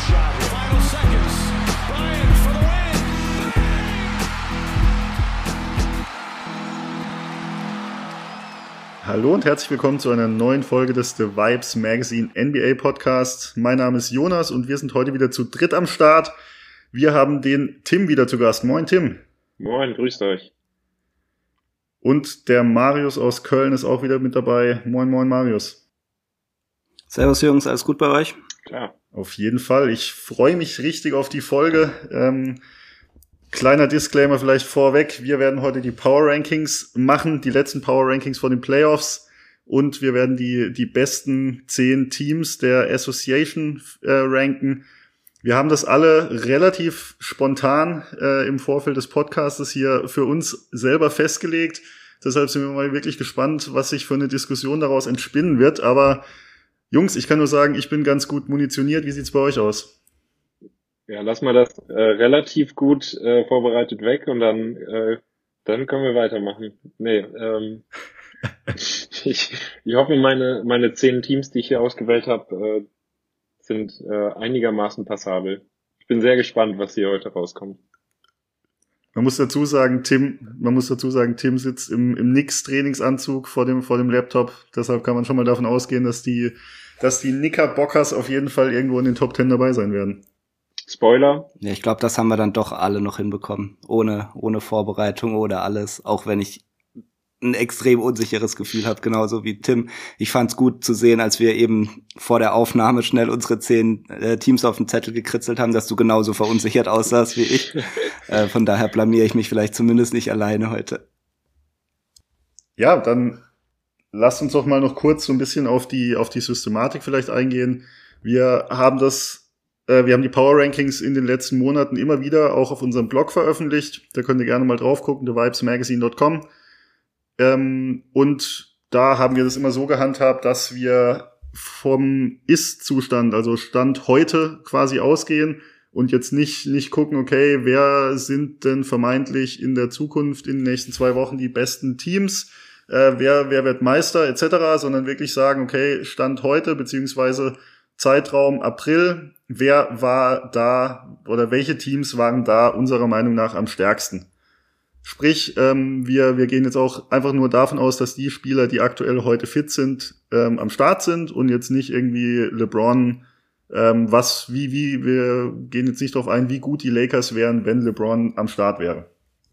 Hallo und herzlich willkommen zu einer neuen Folge des The Vibes Magazine NBA Podcast. Mein Name ist Jonas und wir sind heute wieder zu dritt am Start. Wir haben den Tim wieder zu Gast. Moin Tim. Moin, grüßt euch. Und der Marius aus Köln ist auch wieder mit dabei. Moin, moin Marius. Servus Jungs, alles gut bei euch? Klar. Auf jeden Fall. Ich freue mich richtig auf die Folge. Kleiner Disclaimer vielleicht vorweg. Wir werden heute die Power Rankings machen, die letzten Power Rankings vor den Playoffs. Und wir werden die besten 10 Teams der Association ranken. Wir haben das alle relativ spontan im Vorfeld des Podcastes hier für uns selber festgelegt. Deshalb sind wir mal wirklich gespannt, was sich für eine Diskussion daraus entspinnen wird. Aber Jungs, ich kann nur sagen, ich bin ganz gut munitioniert. Wie sieht's bei euch aus? Ja, lass mal das relativ gut vorbereitet weg und dann können wir weitermachen. Nee, ich hoffe, meine 10 Teams, die ich hier ausgewählt habe, sind einigermaßen passabel. Ich bin sehr gespannt, was hier heute rauskommt. Man muss dazu sagen, Tim sitzt im Knicks-Trainingsanzug vor dem Laptop. Deshalb kann man schon mal davon ausgehen, dass die Knickerbockers auf jeden Fall irgendwo in den Top 10 dabei sein werden. Spoiler. Ja, ich glaube, das haben wir dann doch alle noch hinbekommen. Ohne Vorbereitung oder alles. Auch wenn ich ein extrem unsicheres Gefühl habe, genauso wie Tim. Ich fand's gut zu sehen, als wir eben vor der Aufnahme schnell unsere 10 Teams auf den Zettel gekritzelt haben, dass du genauso verunsichert aussahst wie ich. Von daher blamiere ich mich vielleicht zumindest nicht alleine heute. Ja, dann lasst uns doch mal noch kurz so ein bisschen auf die Systematik vielleicht eingehen. Wir haben die Power Rankings in den letzten Monaten immer wieder auch auf unserem Blog veröffentlicht. Da könnt ihr gerne mal drauf gucken, thevibesmagazine.com. Und da haben wir das immer so gehandhabt, dass wir vom Ist-Zustand, also Stand heute quasi ausgehen und jetzt nicht gucken, okay, wer sind denn vermeintlich in der Zukunft in den nächsten 2 Wochen die besten Teams, wer wird Meister etc., sondern wirklich sagen, okay, Stand heute beziehungsweise Zeitraum April, wer war da oder welche Teams waren da unserer Meinung nach am stärksten? Sprich, wir gehen jetzt auch einfach nur davon aus, dass die Spieler, die aktuell heute fit sind, am Start sind und jetzt nicht irgendwie LeBron, wir gehen jetzt nicht darauf ein, wie gut die Lakers wären, wenn LeBron am Start wäre.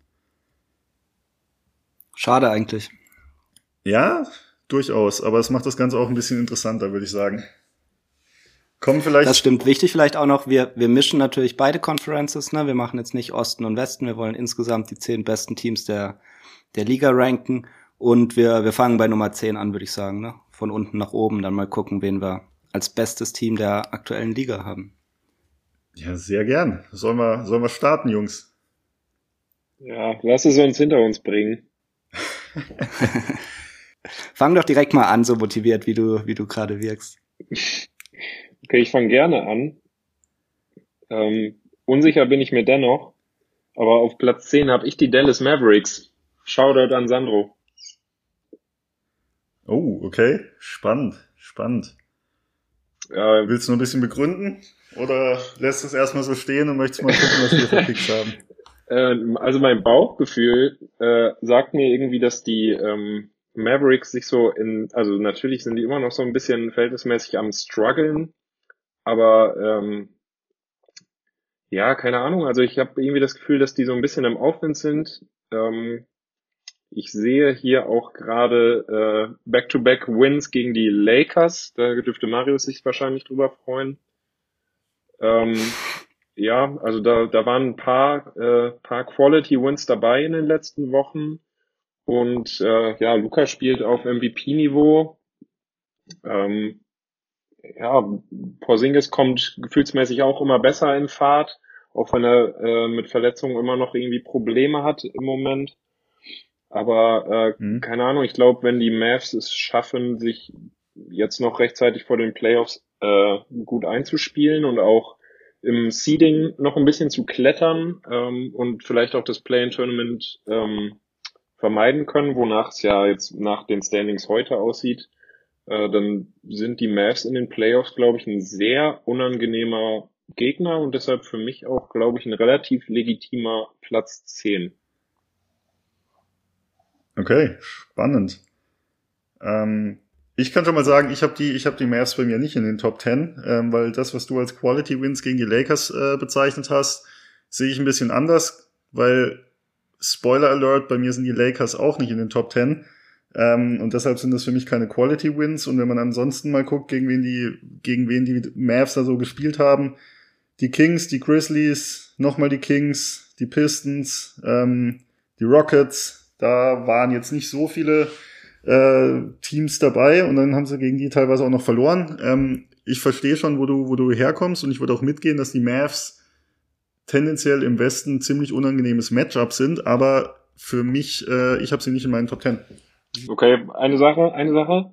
Schade eigentlich. Ja, durchaus, aber es macht das Ganze auch ein bisschen interessanter, würde ich sagen. Das stimmt. Wichtig vielleicht auch noch, wir mischen natürlich beide Conferences, ne? Wir machen jetzt nicht Osten und Westen, wir wollen insgesamt die 10 besten Teams der Liga ranken und wir fangen bei Nummer 10 an, würde ich sagen, ne? Von unten nach oben, dann mal gucken, wen wir als bestes Team der aktuellen Liga haben. Ja, sehr gern. Sollen wir starten, Jungs? Ja, lass es uns hinter uns bringen. Fang doch direkt mal an, so motiviert, wie du gerade wirkst. Okay, ich fange gerne an. Unsicher bin ich mir dennoch, aber auf Platz 10 habe ich die Dallas Mavericks. Shoutout an Sandro. Oh, okay. Spannend. Willst du noch ein bisschen begründen? Oder lässt du es erstmal so stehen und möchtest mal gucken, was wir für Picks haben? Also mein Bauchgefühl sagt mir irgendwie, dass die Mavericks sich so also natürlich sind die immer noch so ein bisschen verhältnismäßig am struggeln, aber ja, keine Ahnung, also ich habe irgendwie das Gefühl, dass die so ein bisschen im Aufwind sind. Ich sehe hier auch gerade Back-to-Back-Wins gegen die Lakers, da dürfte Marius sich wahrscheinlich drüber freuen. Ja, also da waren ein paar Quality-Wins dabei in den letzten Wochen. Und ja, Luka spielt auf MVP-Niveau. Ja, Porzingis kommt gefühlsmäßig auch immer besser in Fahrt, auch wenn er mit Verletzungen immer noch irgendwie Probleme hat im Moment. Aber keine Ahnung, ich glaube, wenn die Mavs es schaffen, sich jetzt noch rechtzeitig vor den Playoffs gut einzuspielen und auch im Seeding noch ein bisschen zu klettern und vielleicht auch das Play-in-Tournament vermeiden können, wonach es ja jetzt nach den Standings heute aussieht, dann sind die Mavs in den Playoffs, glaube ich, ein sehr unangenehmer Gegner und deshalb für mich auch, glaube ich, ein relativ legitimer Platz 10. Okay, spannend. Ich kann schon mal sagen, ich hab die Mavs bei mir nicht in den Top 10, weil das, was du als Quality Wins gegen die Lakers bezeichnet hast, sehe ich ein bisschen anders, weil Spoiler Alert, bei mir sind die Lakers auch nicht in den Top 10. Und deshalb sind das für mich keine Quality Wins. Und wenn man ansonsten mal guckt, gegen wen die Mavs da so gespielt haben, die Kings, die Grizzlies, nochmal die Kings, die Pistons, die Rockets, da waren jetzt nicht so viele Teams dabei und dann haben sie gegen die teilweise auch noch verloren. Ich verstehe schon, wo du herkommst und ich würde auch mitgehen, dass die Mavs tendenziell im Westen ziemlich unangenehmes Matchup sind, aber für mich, ich habe sie nicht in meinen Top 10. Okay, eine Sache.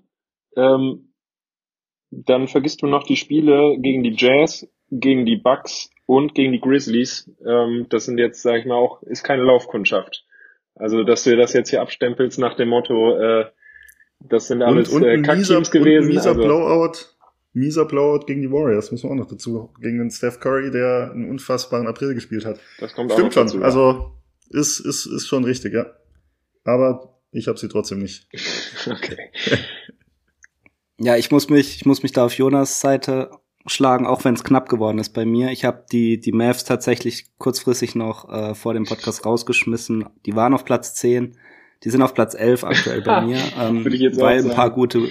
Dann vergisst du noch die Spiele gegen die Jazz, gegen die Bucks und gegen die Grizzlies. Das sind jetzt, sag ich mal, auch, ist keine Laufkundschaft. Also, dass du das jetzt hier abstempelst nach dem Motto, das sind alles Kackteams gewesen. Mieser Blowout gegen die Warriors, müssen wir auch noch dazu. Gegen den Steph Curry, der einen unfassbaren April gespielt hat. Das kommt Stimmt auch noch schon, dazu. also ist schon richtig, ja. Aber ich habe sie trotzdem nicht. Okay. Ja, ich muss mich da auf Jonas Seite schlagen, auch wenn es knapp geworden ist bei mir. Ich habe die Mavs tatsächlich kurzfristig noch vor dem Podcast rausgeschmissen. Die waren auf Platz 10. Die sind auf Platz 11 aktuell bei mir, weil ein paar gute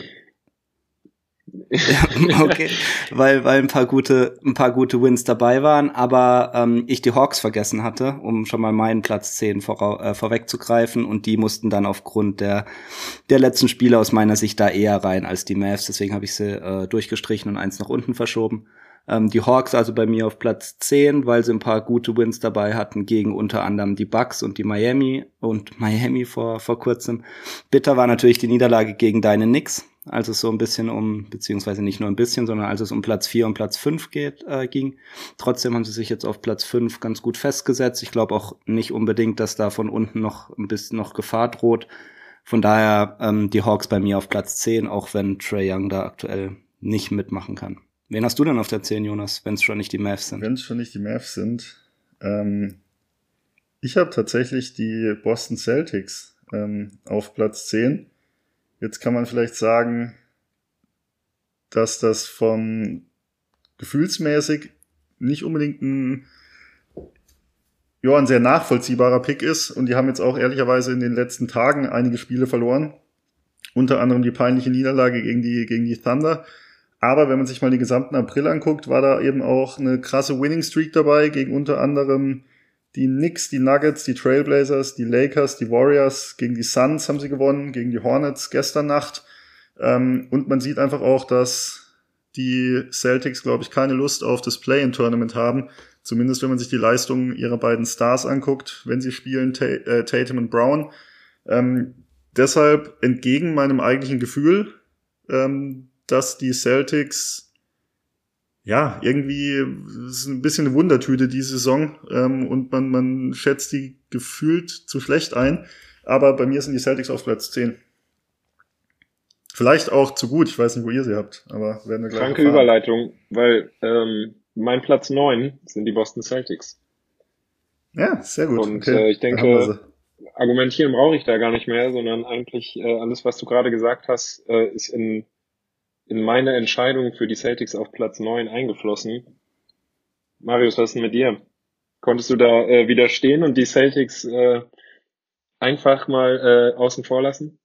okay, weil ein paar gute Wins dabei waren, aber ich die Hawks vergessen hatte, um schon mal meinen Platz 10 vorwegzugreifen, und die mussten dann aufgrund der letzten Spiele aus meiner Sicht da eher rein als die Mavs, deswegen habe ich sie durchgestrichen und eins nach unten verschoben. Die Hawks also bei mir auf Platz 10, weil sie ein paar gute Wins dabei hatten gegen unter anderem die Bucks und die Miami vor kurzem. Bitter war natürlich die Niederlage gegen deine Knicks, als es so ein bisschen beziehungsweise nicht nur ein bisschen, sondern als es um Platz 4 und Platz 5 ging. Trotzdem haben sie sich jetzt auf Platz 5 ganz gut festgesetzt. Ich glaube auch nicht unbedingt, dass da von unten noch ein bisschen noch Gefahr droht. Von daher die Hawks bei mir auf Platz 10, auch wenn Trae Young da aktuell nicht mitmachen kann. Wen hast du denn auf der 10, Jonas, wenn es schon nicht die Mavs sind? Wenn es schon nicht die Mavs sind. Ich habe tatsächlich die Boston Celtics auf Platz 10. Jetzt kann man vielleicht sagen, dass das vom gefühlsmäßig nicht unbedingt ein sehr nachvollziehbarer Pick ist. Und die haben jetzt auch ehrlicherweise in den letzten Tagen einige Spiele verloren. Unter anderem die peinliche Niederlage gegen die Thunder. Aber wenn man sich mal den gesamten April anguckt, war da eben auch eine krasse Winning Streak dabei gegen unter anderem die Knicks, die Nuggets, die Trailblazers, die Lakers, die Warriors. Gegen die Suns haben sie gewonnen, gegen die Hornets gestern Nacht. Und man sieht einfach auch, dass die Celtics, glaube ich, keine Lust auf das Play-in-Tournament haben. Zumindest wenn man sich die Leistungen ihrer beiden Stars anguckt, wenn sie spielen, Tatum und Brown. Deshalb entgegen meinem eigentlichen Gefühl, dass die Celtics, ja, irgendwie ist ein bisschen eine Wundertüte diese Saison, und man schätzt die gefühlt zu schlecht ein, aber bei mir sind die Celtics auf Platz 10. Vielleicht auch zu gut, ich weiß nicht, wo ihr sie habt, aber werden wir gleich Kranke Überleitung, weil mein Platz 9 sind die Boston Celtics. Ja, sehr gut. Und okay, ich denke, argumentieren brauche ich da gar nicht mehr, sondern eigentlich alles, was du gerade gesagt hast, ist in meine Entscheidung für die Celtics auf Platz 9 eingeflossen. Marius, was ist denn mit dir? Konntest du da widerstehen und die Celtics einfach mal außen vor lassen?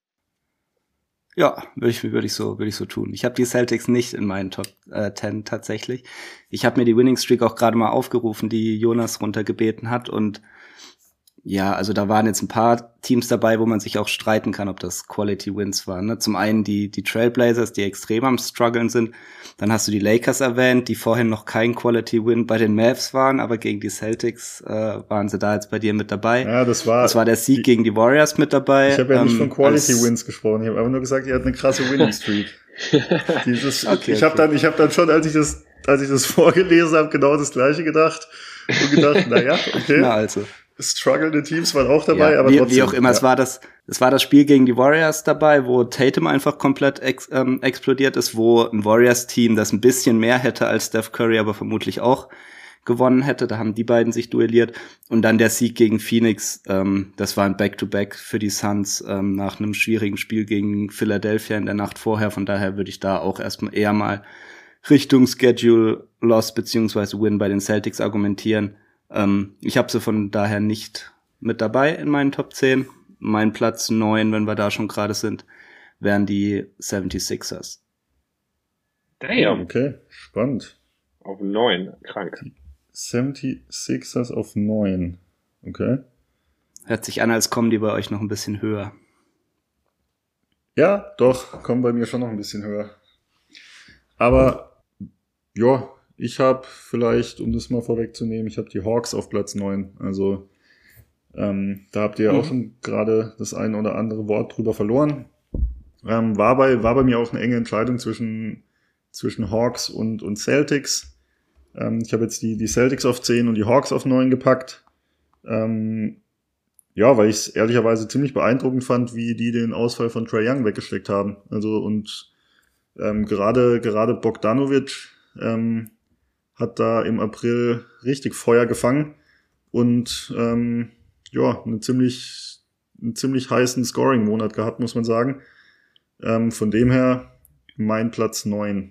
Ja, würde ich so tun. Ich habe die Celtics nicht in meinen Top 10 tatsächlich. Ich habe mir die Winning Streak auch gerade mal aufgerufen, die Jonas runtergebeten hat, und ja, also da waren jetzt ein paar Teams dabei, wo man sich auch streiten kann, ob das Quality Wins waren. Ne? Zum einen die Trailblazers, die extrem am Struggeln sind. Dann hast du die Lakers erwähnt, die vorhin noch kein Quality Win bei den Mavs waren, aber gegen die Celtics waren sie da jetzt bei dir mit dabei. Ja, das war der Sieg gegen die Warriors mit dabei. Ich habe ja nicht von Quality Wins gesprochen, ich habe einfach nur gesagt, ihr habt eine krasse Winning Streak. Ich habe dann schon, als ich das vorgelesen habe, genau das Gleiche gedacht und gedacht, naja, okay. Na also. Strugglende Teams waren auch dabei, ja, aber trotzdem. Wie auch immer, ja. Es war das Spiel gegen die Warriors dabei, wo Tatum einfach komplett explodiert ist, wo ein Warriors-Team, das ein bisschen mehr hätte als Steph Curry, aber vermutlich auch gewonnen hätte. Da haben die beiden sich duelliert. Und dann der Sieg gegen Phoenix, das war ein Back-to-Back für die Suns nach einem schwierigen Spiel gegen Philadelphia in der Nacht vorher. Von daher würde ich da auch erstmal eher mal Richtung Schedule Loss beziehungsweise Win bei den Celtics argumentieren. Ich habe sie von daher nicht mit dabei in meinen Top 10. Mein Platz 9, wenn wir da schon gerade sind, wären die 76ers. Damn. Okay, spannend. Auf 9, krank. 76ers auf 9. Okay. Hört sich an, als kommen die bei euch noch ein bisschen höher. Ja, doch, kommen bei mir schon noch ein bisschen höher. Aber, ja, ich habe vielleicht, um das mal vorwegzunehmen, ich habe die Hawks auf Platz 9. Also, da habt ihr ja auch schon gerade das ein oder andere Wort drüber verloren. War bei mir auch eine enge Entscheidung zwischen Hawks und Celtics. Ich habe jetzt die Celtics auf 10 und die Hawks auf 9 gepackt. Ja, weil ich es ehrlicherweise ziemlich beeindruckend fand, wie die den Ausfall von Trae Young weggesteckt haben. Also und gerade Bogdanovic hat da im April richtig Feuer gefangen und ja, einen ziemlich heißen Scoring-Monat gehabt, muss man sagen. Von dem her mein Platz 9.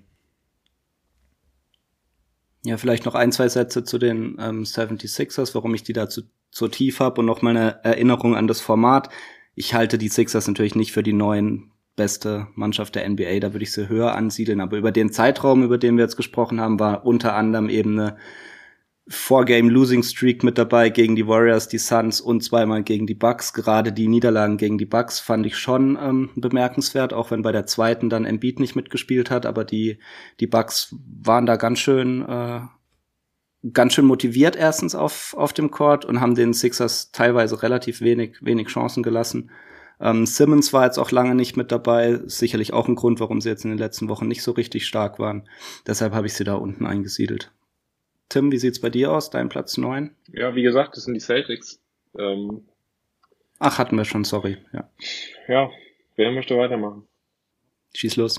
Ja, vielleicht noch 1-2 Sätze zu den 76ers, warum ich die da so tief habe und noch mal eine Erinnerung an das Format. Ich halte die Sixers natürlich nicht für die neuen beste Mannschaft der NBA, da würde ich sie höher ansiedeln, aber über den Zeitraum, über den wir jetzt gesprochen haben, war unter anderem eben eine 4-Game-Losing-Streak mit dabei gegen die Warriors, die Suns und zweimal gegen die Bucks. Gerade die Niederlagen gegen die Bucks fand ich schon bemerkenswert, auch wenn bei der zweiten dann Embiid nicht mitgespielt hat, aber die Bucks waren da ganz schön motiviert erstens auf dem Court und haben den Sixers teilweise relativ wenig Chancen gelassen. Simmons war jetzt auch lange nicht mit dabei, sicherlich auch ein Grund, warum sie jetzt in den letzten Wochen nicht so richtig stark waren. Deshalb habe ich sie da unten eingesiedelt. Tim, wie sieht's bei dir aus, dein Platz 9? Ja, wie gesagt, das sind die Celtics. Ach, hatten wir schon, sorry. Ja, wer möchte weitermachen? Schieß los.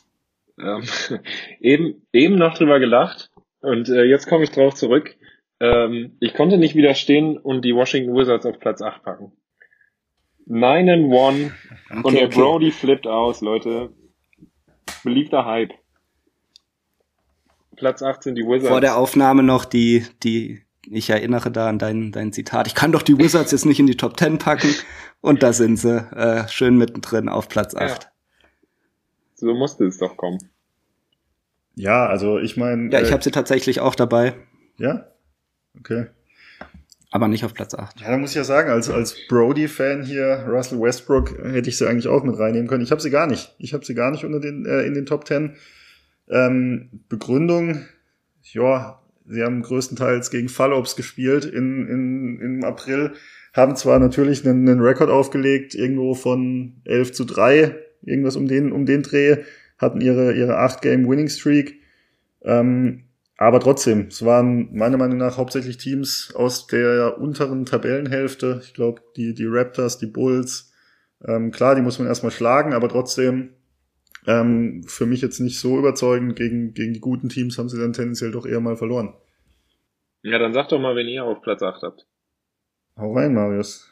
Eben noch drüber gelacht und jetzt komme ich drauf zurück. Ich konnte nicht widerstehen und die Washington Wizards auf Platz 8 packen. 9-1 und der Brody flippt aus, Leute. Beliebter Hype. Platz 8 sind die Wizards. Vor der Aufnahme noch die ich erinnere da an dein Zitat. Ich kann doch die Wizards jetzt nicht in die Top 10 packen. Und da sind sie, schön mittendrin auf Platz 8. Ja. So musste es doch kommen. Ja, also ich meine... Ja, ich habe sie tatsächlich auch dabei. Ja? Okay. Aber nicht auf Platz 8. Ja, da muss ich ja sagen, als Brody-Fan hier, Russell Westbrook, hätte ich sie eigentlich auch mit reinnehmen können. Ich habe sie gar nicht. Unter in den Top 10. Begründung, ja, sie haben größtenteils gegen Fallops gespielt im April, haben zwar natürlich einen Rekord aufgelegt, irgendwo von 11-3, irgendwas um den Dreh, hatten ihre 8-Game-Winning-Streak, aber trotzdem, es waren meiner Meinung nach hauptsächlich Teams aus der unteren Tabellenhälfte, ich glaube die Raptors, die Bulls, klar, die muss man erstmal schlagen, aber trotzdem für mich jetzt nicht so überzeugend. Gegen die guten Teams haben sie dann tendenziell doch eher mal verloren. Ja, dann sag doch mal, wen ihr auf Platz 8 habt. Hau rein, Marius.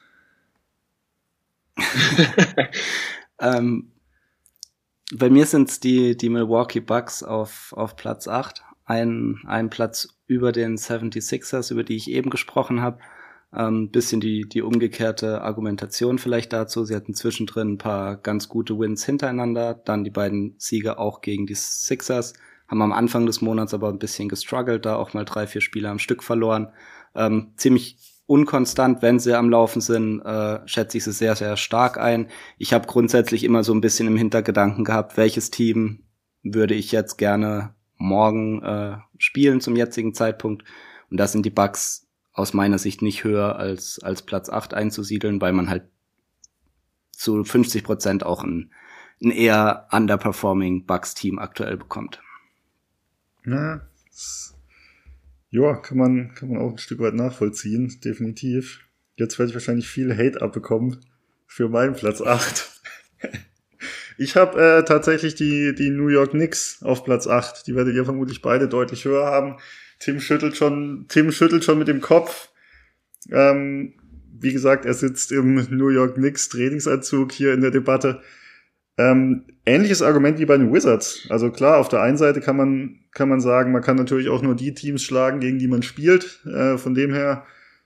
Bei mir sind's die Milwaukee Bucks auf Platz 8. Ein Platz über den 76ers, über die ich eben gesprochen habe. Bisschen die umgekehrte Argumentation vielleicht dazu. Sie hatten zwischendrin ein paar ganz gute Wins hintereinander, dann die beiden Siege auch gegen die Sixers, haben am Anfang des Monats aber ein bisschen gestruggelt, da auch mal 3-4 Spiele am Stück verloren. Ziemlich unkonstant, wenn sie am Laufen sind, schätze ich sie sehr, sehr stark ein. Ich habe grundsätzlich immer so ein bisschen im Hintergedanken gehabt, welches Team würde ich jetzt gerne morgen spielen zum jetzigen Zeitpunkt. Und da sind die Bucks aus meiner Sicht nicht höher als Platz 8 einzusiedeln, weil man halt zu 50% auch ein eher underperforming Bucks-Team aktuell bekommt. Na, ja, kann man auch ein Stück weit nachvollziehen, definitiv. Jetzt werde ich wahrscheinlich viel Hate abbekommen für meinen Platz 8. Ich habe tatsächlich die New York Knicks auf Platz 8. Die werdet ihr vermutlich beide deutlich höher haben. Tim schüttelt schon mit dem Kopf. Wie gesagt, er sitzt im New York Knicks Trainingsanzug hier in der Debatte. Ähnliches Argument wie bei den Wizards. Also klar, auf der einen Seite kann man sagen, man kann natürlich auch nur die Teams schlagen, gegen die man spielt. Von dem her,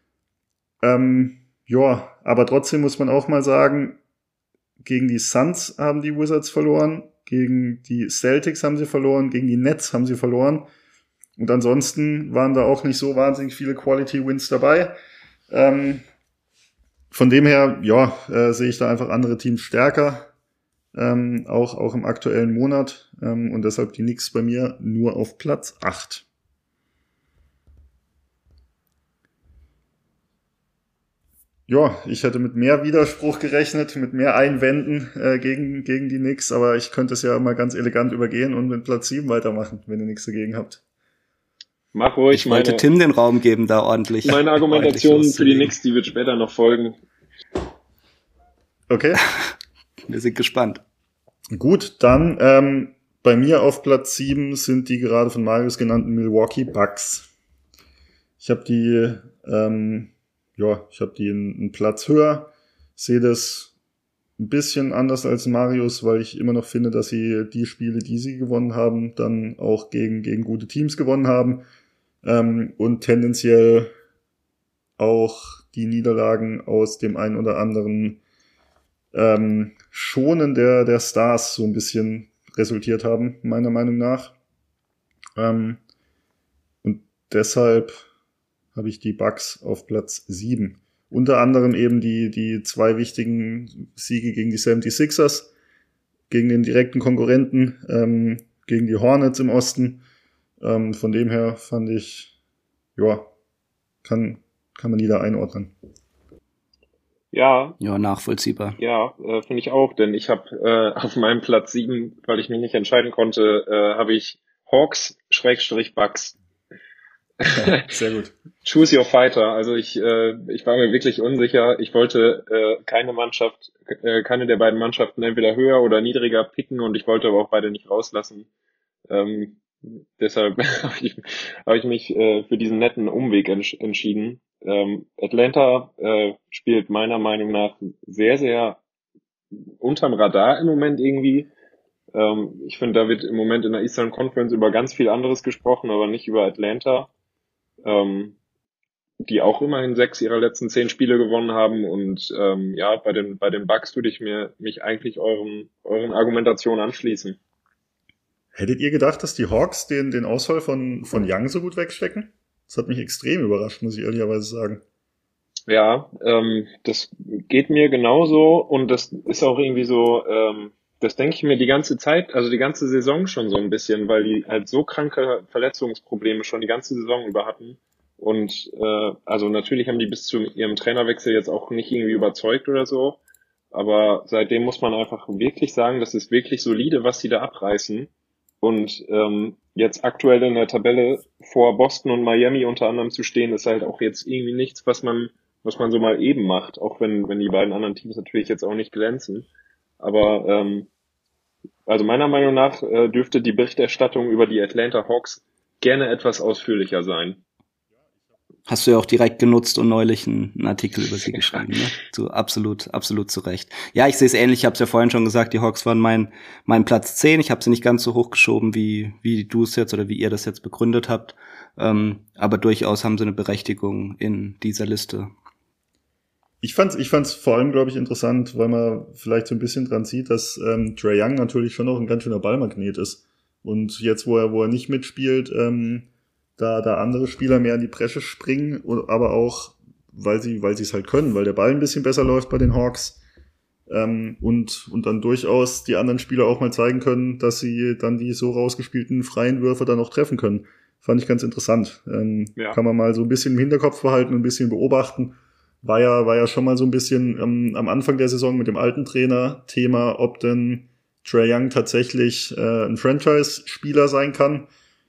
ja, aber trotzdem muss man auch mal sagen, gegen die Suns haben die Wizards verloren, gegen die Celtics haben sie verloren, gegen die Nets haben sie verloren. Und ansonsten waren da auch nicht so wahnsinnig viele Quality Wins dabei. Von dem her, ja, sehe ich da einfach andere Teams stärker, auch im aktuellen Monat. Und deshalb die Knicks bei mir nur auf Platz 8. Ja, ich hätte mit mehr Widerspruch gerechnet, mit mehr Einwänden gegen die Knicks, aber ich könnte es ja mal ganz elegant übergehen und mit Platz 7 weitermachen, wenn ihr nichts dagegen habt. Mach ruhig. Ich wollte Tim den Raum geben, da ordentlich. Meine Argumentation für die Knicks, die wird später noch folgen. Okay. Wir sind gespannt. Gut, dann bei mir auf Platz 7 sind die gerade von Marius genannten Milwaukee Bucks. Ich habe die einen Platz höher, sehe das ein bisschen anders als Marius, weil ich immer noch finde, dass sie die Spiele, die sie gewonnen haben, dann auch gegen gute Teams gewonnen haben und tendenziell auch die Niederlagen aus dem einen oder anderen Schonen der Stars so ein bisschen resultiert haben, meiner Meinung nach. Und deshalb habe ich die Bucks auf Platz 7. Unter anderem eben die 2 wichtigen Siege gegen die 76ers, gegen den direkten Konkurrenten, gegen die Hornets im Osten. Von dem her fand ich, ja, kann man die da einordnen. Ja, nachvollziehbar. Ja, finde ich auch, denn ich habe auf meinem Platz 7, weil ich mich nicht entscheiden konnte, habe ich Hawks/Bucks. Sehr gut. Choose your fighter. Also ich war mir wirklich unsicher. Ich wollte keine der beiden Mannschaften entweder höher oder niedriger picken und ich wollte aber auch beide nicht rauslassen. Deshalb habe ich mich für diesen netten Umweg entschieden. Atlanta spielt meiner Meinung nach sehr, sehr unterm Radar im Moment irgendwie. Ich finde, da wird im Moment in der Eastern Conference über ganz viel anderes gesprochen, aber nicht über Atlanta, die auch immerhin 6 ihrer letzten 10 Spiele gewonnen haben. Und bei den Bucks würde ich mich eigentlich euren Argumentationen anschließen. Hättet ihr gedacht, dass die Hawks den Ausfall von Young so gut wegstecken? Das hat mich extrem überrascht, muss ich ehrlicherweise sagen. Ja, das geht mir genauso und das ist auch irgendwie so, das denke ich mir die ganze Zeit, also die ganze Saison schon so ein bisschen, weil die halt so kranke Verletzungsprobleme schon die ganze Saison über hatten. Und also natürlich haben die bis zu ihrem Trainerwechsel jetzt auch nicht irgendwie überzeugt oder so, aber seitdem muss man einfach wirklich sagen, das ist wirklich solide, was die da abreißen. Und jetzt aktuell in der Tabelle vor Boston und Miami unter anderem zu stehen, ist halt auch jetzt irgendwie nichts, was man so mal eben macht, auch wenn die beiden anderen Teams natürlich jetzt auch nicht glänzen. Aber also meiner Meinung nach dürfte die Berichterstattung über die Atlanta Hawks gerne etwas ausführlicher sein. Hast du ja auch direkt genutzt und neulich einen Artikel über sie geschrieben, ne? So absolut zu Recht. Ja, ich sehe es ähnlich, ich habe es ja vorhin schon gesagt, die Hawks waren mein Platz 10. Ich habe sie nicht ganz so hochgeschoben, wie du es jetzt oder wie ihr das jetzt begründet habt. Aber durchaus haben sie eine Berechtigung in dieser Liste. Ich fand's vor allem, glaube ich, interessant, weil man vielleicht so ein bisschen dran sieht, dass Trae Young natürlich schon auch ein ganz schöner Ballmagnet ist. Und jetzt, wo er nicht mitspielt, da andere Spieler mehr in die Bresche springen, aber auch, weil sie es halt können, weil der Ball ein bisschen besser läuft bei den Hawks und dann durchaus die anderen Spieler auch mal zeigen können, dass sie dann die so rausgespielten freien Würfe dann auch treffen können. Fand ich ganz interessant. Kann man mal so ein bisschen im Hinterkopf behalten und ein bisschen beobachten. War ja schon mal so ein bisschen am Anfang der Saison mit dem alten Trainer Thema, ob denn Trae Young tatsächlich ein Franchise-Spieler sein kann.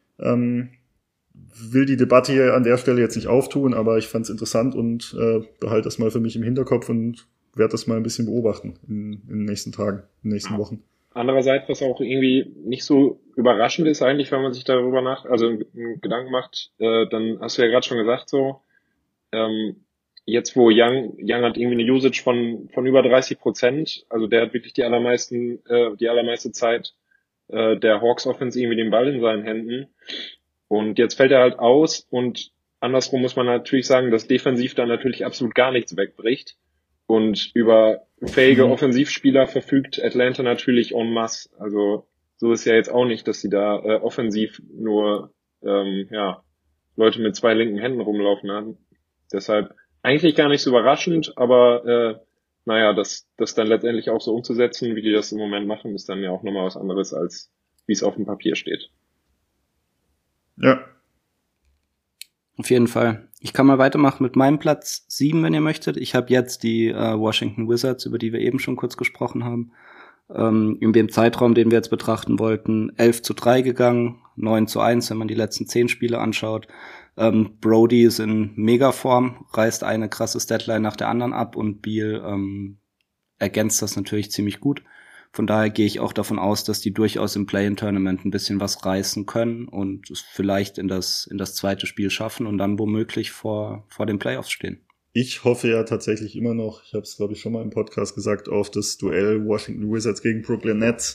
Will die Debatte hier an der Stelle jetzt nicht auftun, aber ich fand es interessant und behalte das mal für mich im Hinterkopf und werde das mal ein bisschen beobachten in den nächsten Tagen, in den nächsten Wochen. Andererseits, was auch irgendwie nicht so überraschend ist eigentlich, wenn man sich darüber Gedanken macht, dann hast du ja gerade schon gesagt so, jetzt wo Young hat irgendwie eine Usage von über 30%, also der hat wirklich die allermeiste Zeit der Hawks Offense irgendwie den Ball in seinen Händen. Und jetzt fällt er halt aus und andersrum muss man natürlich sagen, dass defensiv dann natürlich absolut gar nichts wegbricht. Und über fähige Offensivspieler verfügt Atlanta natürlich en masse. Also so ist ja jetzt auch nicht, dass sie da offensiv nur Leute mit 2 linken Händen rumlaufen haben. Deshalb eigentlich gar nicht so überraschend, aber das dann letztendlich auch so umzusetzen, wie die das im Moment machen, ist dann ja auch nochmal was anderes, als wie es auf dem Papier steht. Ja. Auf jeden Fall. Ich kann mal weitermachen mit meinem Platz 7, wenn ihr möchtet. Ich habe jetzt die Washington Wizards, über die wir eben schon kurz gesprochen haben. In dem Zeitraum, den wir jetzt betrachten wollten, 11-3 gegangen, 9-1, wenn man die letzten 10 Spiele anschaut. Brody ist in Megaform, reißt eine krasse Statline nach der anderen ab und Beal ergänzt das natürlich ziemlich gut. Von daher gehe ich auch davon aus, dass die durchaus im Play-in-Tournament ein bisschen was reißen können und es vielleicht in das zweite Spiel schaffen und dann womöglich vor den Playoffs stehen. Ich hoffe ja tatsächlich immer noch, ich habe es glaube ich schon mal im Podcast gesagt, auf das Duell Washington Wizards gegen Brooklyn Nets.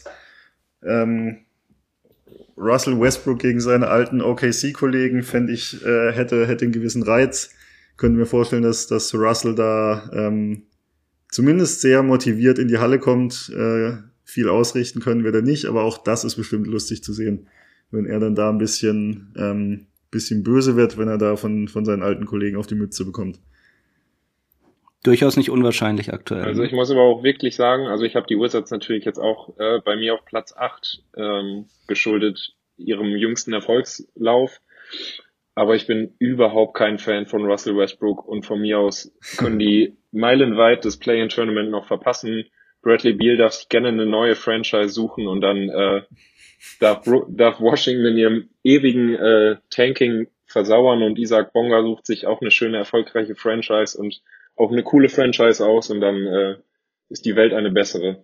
Russell Westbrook gegen seine alten OKC-Kollegen, fände ich, hätte einen gewissen Reiz. Könnte mir vorstellen, dass Russell da zumindest sehr motiviert in die Halle kommt. Viel ausrichten können wird er nicht, aber auch das ist bestimmt lustig zu sehen, wenn er dann da ein bisschen böse wird, wenn er da von seinen alten Kollegen auf die Mütze bekommt. Durchaus nicht unwahrscheinlich aktuell. Also ich muss aber auch wirklich sagen, also ich habe die Wizards natürlich jetzt auch bei mir auf Platz 8 geschuldet ihrem jüngsten Erfolgslauf. Aber ich bin überhaupt kein Fan von Russell Westbrook und von mir aus können die meilenweit das Play-in-Tournament noch verpassen. Bradley Beal darf sich gerne eine neue Franchise suchen und dann darf Washington in ihrem ewigen Tanking versauern und Isaac Bonga sucht sich auch eine schöne, erfolgreiche Franchise und auch eine coole Franchise aus und dann ist die Welt eine bessere.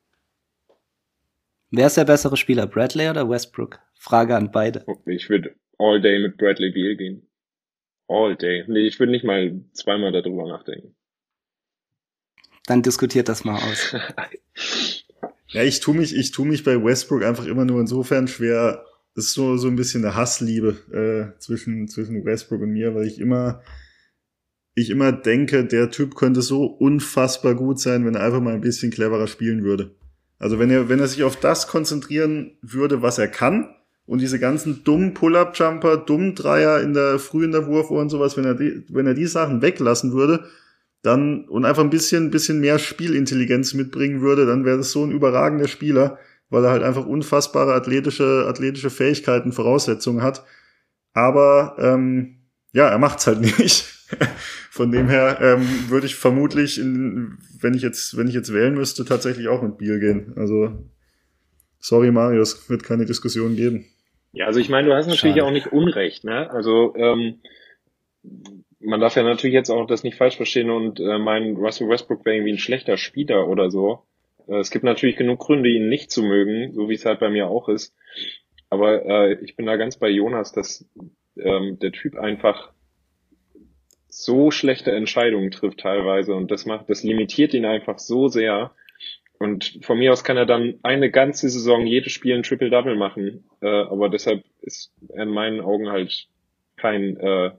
Wer ist der bessere Spieler, Bradley oder Westbrook? Frage an beide. Ich würde all day mit Bradley Beal gehen. All day. Nee, ich würde nicht mal zweimal darüber nachdenken. Dann diskutiert das mal aus. Ja, ich tu mich bei Westbrook einfach immer nur insofern schwer. Das ist so ein bisschen eine Hassliebe zwischen Westbrook und mir, weil ich immer denke, der Typ könnte so unfassbar gut sein, wenn er einfach mal ein bisschen cleverer spielen würde. Also wenn er sich auf das konzentrieren würde, was er kann, und diese ganzen dummen Pull-Up-Jumper, dummen Dreier früh in der Wurfuhr und sowas, wenn er die Sachen weglassen würde, dann und einfach ein bisschen mehr Spielintelligenz mitbringen würde, dann wäre das so ein überragender Spieler, weil er halt einfach unfassbare athletische Fähigkeiten, Voraussetzungen hat. Aber er macht's halt nicht. Von dem her würde ich vermutlich, wenn ich jetzt wählen müsste, tatsächlich auch mit Beal gehen. Also sorry Marius, wird keine Diskussion geben. Ja, also ich meine, du hast natürlich auch nicht Unrecht, ne? Also man darf ja natürlich jetzt auch das nicht falsch verstehen und meinen, Russell Westbrook wäre irgendwie ein schlechter Spieler oder so. Es gibt natürlich genug Gründe, ihn nicht zu mögen, so wie es halt bei mir auch ist. Aber ich bin da ganz bei Jonas, dass der Typ einfach so schlechte Entscheidungen trifft teilweise und das limitiert ihn einfach so sehr. Und von mir aus kann er dann eine ganze Saison jedes Spiel ein Triple-Double machen. Aber deshalb ist er in meinen Augen halt kein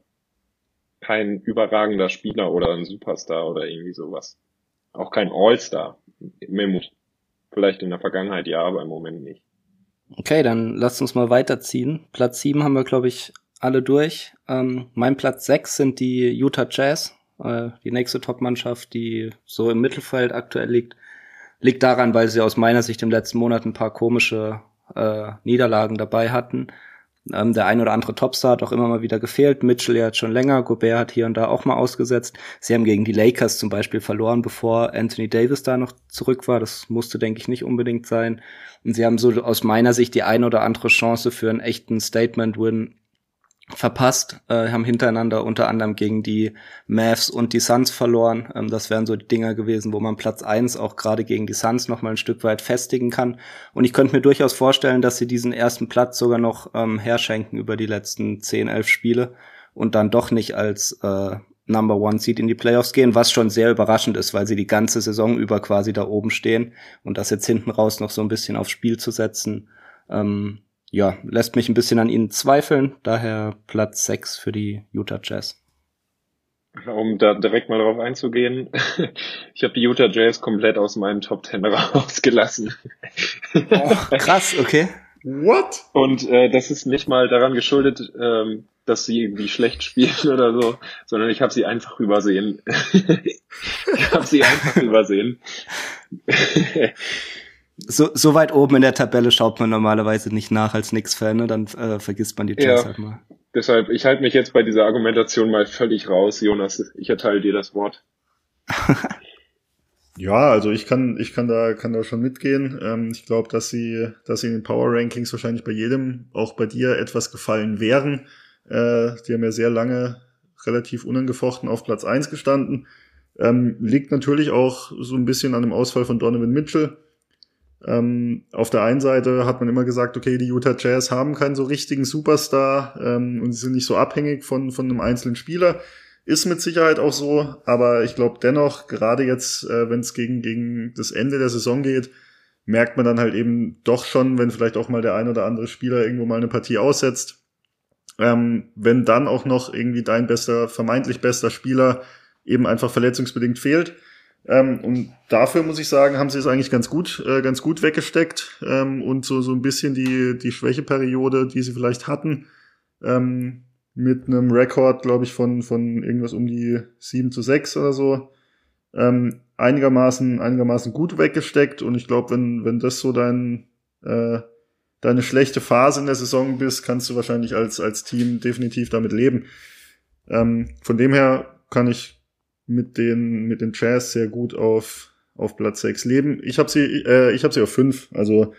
überragender Spieler oder ein Superstar oder irgendwie sowas. Auch kein All-Star. Vielleicht in der Vergangenheit ja, aber im Moment nicht. Okay, dann lasst uns mal weiterziehen. Platz 7 haben wir, glaube ich, alle durch. Mein Platz 6 sind die Utah Jazz. Die nächste Top-Mannschaft, die so im Mittelfeld aktuell liegt. Liegt daran, weil sie aus meiner Sicht im letzten Monat ein paar komische Niederlagen dabei hatten. Der ein oder andere Topstar hat auch immer mal wieder gefehlt. Mitchell ja jetzt schon länger. Gobert hat hier und da auch mal ausgesetzt. Sie haben gegen die Lakers zum Beispiel verloren, bevor Anthony Davis da noch zurück war. Das musste, denke ich, nicht unbedingt sein. Und sie haben so aus meiner Sicht die ein oder andere Chance für einen echten Statement-Win verpasst, haben hintereinander unter anderem gegen die Mavs und die Suns verloren. Das wären so die Dinger gewesen, wo man Platz 1 auch gerade gegen die Suns noch mal ein Stück weit festigen kann. Und ich könnte mir durchaus vorstellen, dass sie diesen ersten Platz sogar noch herschenken über die letzten 10, 11 Spiele und dann doch nicht als Number One Seed in die Playoffs gehen, was schon sehr überraschend ist, weil sie die ganze Saison über quasi da oben stehen und das jetzt hinten raus noch so ein bisschen aufs Spiel zu setzen, lässt mich ein bisschen an ihnen zweifeln. Daher Platz 6 für die Utah Jazz. Um da direkt mal drauf einzugehen, ich habe die Utah Jazz komplett aus meinen Top 10 rausgelassen. Oh, krass, okay. What? Und das ist nicht mal daran geschuldet, dass sie irgendwie schlecht spielen oder so, sondern ich habe sie einfach übersehen. So weit oben in der Tabelle schaut man normalerweise nicht nach als Knicks-Fan, ne? Dann vergisst man die Jazz halt mal. Deshalb, ich halte mich jetzt bei dieser Argumentation mal völlig raus, Jonas. Ich erteile dir das Wort. Ja, also ich kann da schon mitgehen. Ich glaube, dass sie in den Power Rankings wahrscheinlich bei jedem, auch bei dir, etwas gefallen wären. Die haben ja sehr lange relativ unangefochten auf Platz 1 gestanden. Liegt natürlich auch so ein bisschen an dem Ausfall von Donovan Mitchell. Auf der einen Seite hat man immer gesagt, okay, die Utah Jazz haben keinen so richtigen Superstar und sie sind nicht so abhängig von einem einzelnen Spieler. Ist mit Sicherheit auch so, aber ich glaube dennoch, gerade jetzt, wenn es gegen das Ende der Saison geht, merkt man dann halt eben doch schon, wenn vielleicht auch mal der ein oder andere Spieler irgendwo mal eine Partie aussetzt, wenn dann auch noch irgendwie dein vermeintlich bester Spieler eben einfach verletzungsbedingt fehlt. Und dafür muss ich sagen, haben sie es eigentlich ganz gut weggesteckt und so ein bisschen die Schwächeperiode, die sie vielleicht hatten, mit einem Rekord, glaube ich, von irgendwas um die 7-6 oder so, einigermaßen gut weggesteckt. Und ich glaube, wenn das so deine schlechte Phase in der Saison bist, kannst du wahrscheinlich als Team definitiv damit leben. Von dem her kann ich mit den Jazz sehr gut auf Platz 6 leben. Ich habe sie auf 5, also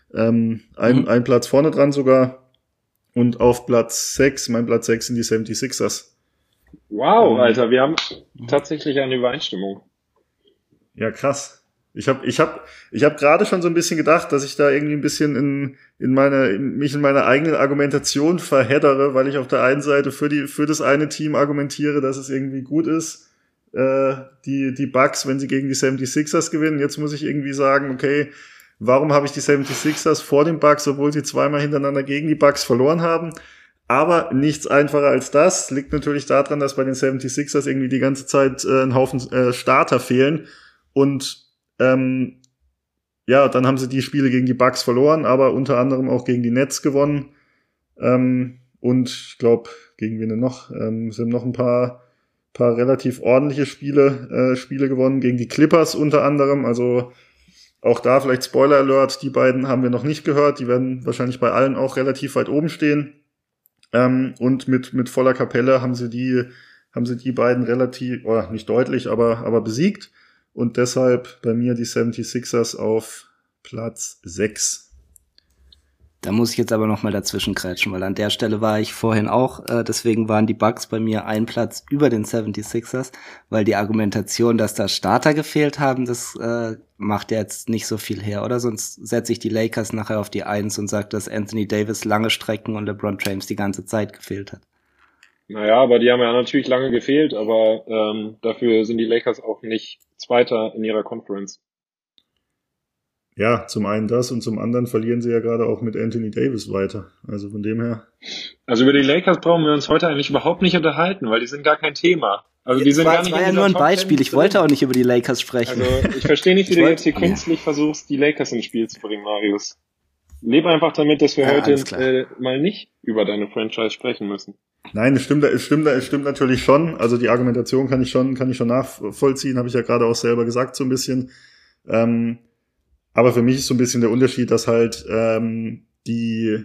ein Platz vorne dran sogar. Und auf Platz 6, mein Platz 6 sind die 76ers. Wow, Alter, wir haben tatsächlich eine Übereinstimmung. Ja, krass. Ich hab gerade schon so ein bisschen gedacht, dass ich da irgendwie ein bisschen mich in meiner eigenen Argumentation verheddere, weil ich auf der einen Seite für das eine Team argumentiere, dass es irgendwie gut ist, die Bucks, wenn sie gegen die 76ers gewinnen. Jetzt muss ich irgendwie sagen, okay, warum habe ich die 76ers vor den Bucks, obwohl sie zweimal hintereinander gegen die Bucks verloren haben? Aber nichts einfacher als das. Liegt natürlich daran, dass bei den 76ers irgendwie die ganze Zeit ein Haufen Starter fehlen. Und dann haben sie die Spiele gegen die Bucks verloren, aber unter anderem auch gegen die Nets gewonnen. Und ich glaube, gegen wen denn noch? Sie haben noch ein paar relativ ordentliche Spiele gewonnen, gegen die Clippers unter anderem. Also auch da vielleicht Spoiler Alert, die beiden haben wir noch nicht gehört. Die werden wahrscheinlich bei allen auch relativ weit oben stehen. Und mit voller Kapelle haben sie die beiden relativ, oder nicht deutlich, aber besiegt. Und deshalb bei mir die 76ers auf Platz 6. Da muss ich jetzt aber noch mal dazwischen krätschen, weil an der Stelle war ich vorhin auch, deswegen waren die Bucks bei mir einen Platz über den 76ers, weil die Argumentation, dass da Starter gefehlt haben, das macht ja jetzt nicht so viel her, oder? Sonst setze ich die Lakers nachher auf die 1 und sage, dass Anthony Davis lange Strecken und LeBron James die ganze Zeit gefehlt hat. Naja, aber die haben ja natürlich lange gefehlt, aber dafür sind die Lakers auch nicht Zweiter in ihrer Conference. Ja, zum einen das und zum anderen verlieren sie ja gerade auch mit Anthony Davis weiter. Also von dem her. Also über die Lakers brauchen wir uns heute eigentlich überhaupt nicht unterhalten, weil die sind gar kein Thema. Also die sind gar nicht. Das war ja nur ein Beispiel. Ich wollte auch nicht über die Lakers sprechen. Also ich verstehe nicht, wie du jetzt hier künstlich versuchst, die Lakers ins Spiel zu bringen, Marius. Lebe einfach damit, dass wir heute mal nicht über deine Franchise sprechen müssen. Nein, es stimmt natürlich schon. Also die Argumentation kann ich schon nachvollziehen, habe ich ja gerade auch selber gesagt so ein bisschen. Aber für mich ist so ein bisschen der Unterschied, dass halt die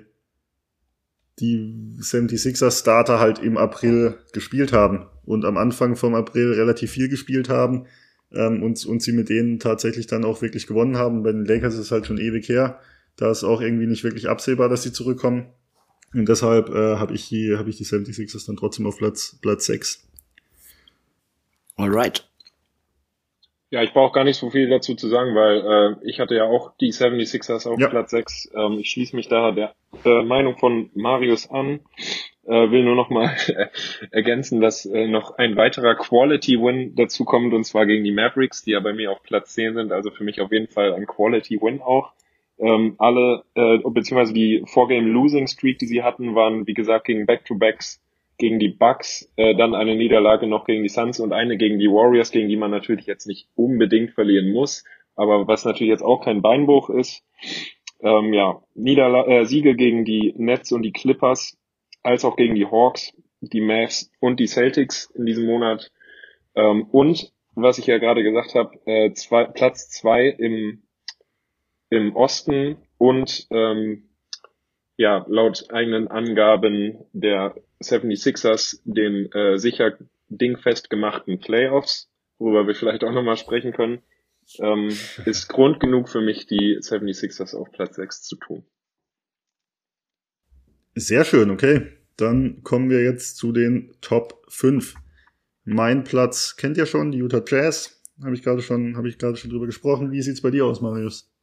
76ers Starter halt im April gespielt haben und am Anfang vom April relativ viel gespielt haben und sie mit denen tatsächlich dann auch wirklich gewonnen haben. Bei den Lakers ist es halt schon ewig her. Da ist auch irgendwie nicht wirklich absehbar, dass sie zurückkommen. Und deshalb habe ich die 76ers dann trotzdem auf Platz 6. Alright. Ja, ich brauche gar nicht so viel dazu zu sagen, weil ich hatte ja auch die 76ers auf Platz 6. Ich schließe mich da der Meinung von Marius an. Will nur noch mal ergänzen, dass noch ein weiterer Quality-Win dazu kommt, und zwar gegen die Mavericks, die ja bei mir auf Platz 10 sind. Also für mich auf jeden Fall ein Quality-Win auch. Beziehungsweise die Four-Game-Losing-Streak, die sie hatten, waren, wie gesagt, gegen Back-to-Backs, gegen die Bucks, dann eine Niederlage noch gegen die Suns und eine gegen die Warriors, gegen die man natürlich jetzt nicht unbedingt verlieren muss, aber was natürlich jetzt auch kein Beinbruch ist. Siege gegen die Nets und die Clippers, als auch gegen die Hawks, die Mavs und die Celtics in diesem Monat. Und, was ich ja gerade gesagt habe, Platz 2 im Osten und laut eigenen Angaben der 76ers den sicher dingfest gemachten Playoffs, worüber wir vielleicht auch nochmal sprechen können, ist Grund genug für mich, die 76ers auf Platz 6 zu tun. Sehr schön, okay. Dann kommen wir jetzt zu den Top 5. Mein Platz kennt ihr schon, die Utah Jazz. Habe ich gerade schon drüber gesprochen. Wie sieht's bei dir aus, Marius?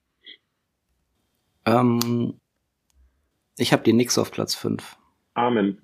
Ich habe die Knicks auf Platz 5. Amen.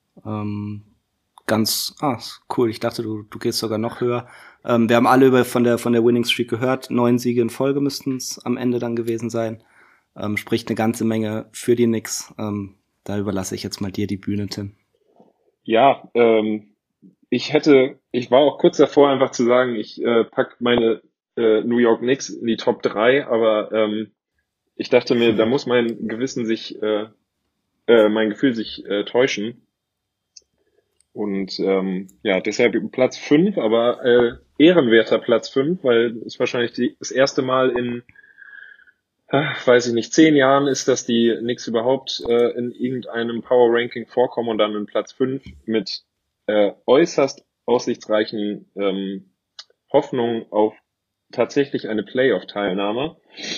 Cool. Ich dachte, du gehst sogar noch höher. Wir haben alle von der Winning Streak gehört. 9 Siege in Folge müssten es am Ende dann gewesen sein. Spricht eine ganze Menge für die Knicks. Da überlasse ich jetzt mal dir die Bühne, Tim. Ja, ich war auch kurz davor, einfach zu sagen, ich pack meine New York Knicks in die Top 3, aber ich dachte mir, da muss mein Gefühl sich täuschen. Und deshalb Platz 5, aber ehrenwerter Platz 5, weil es wahrscheinlich das erste Mal in 10 Jahren ist, dass die Knicks überhaupt in irgendeinem Power Ranking vorkommen und dann in Platz 5 mit äußerst aussichtsreichen Hoffnungen auf tatsächlich eine Playoff-Teilnahme.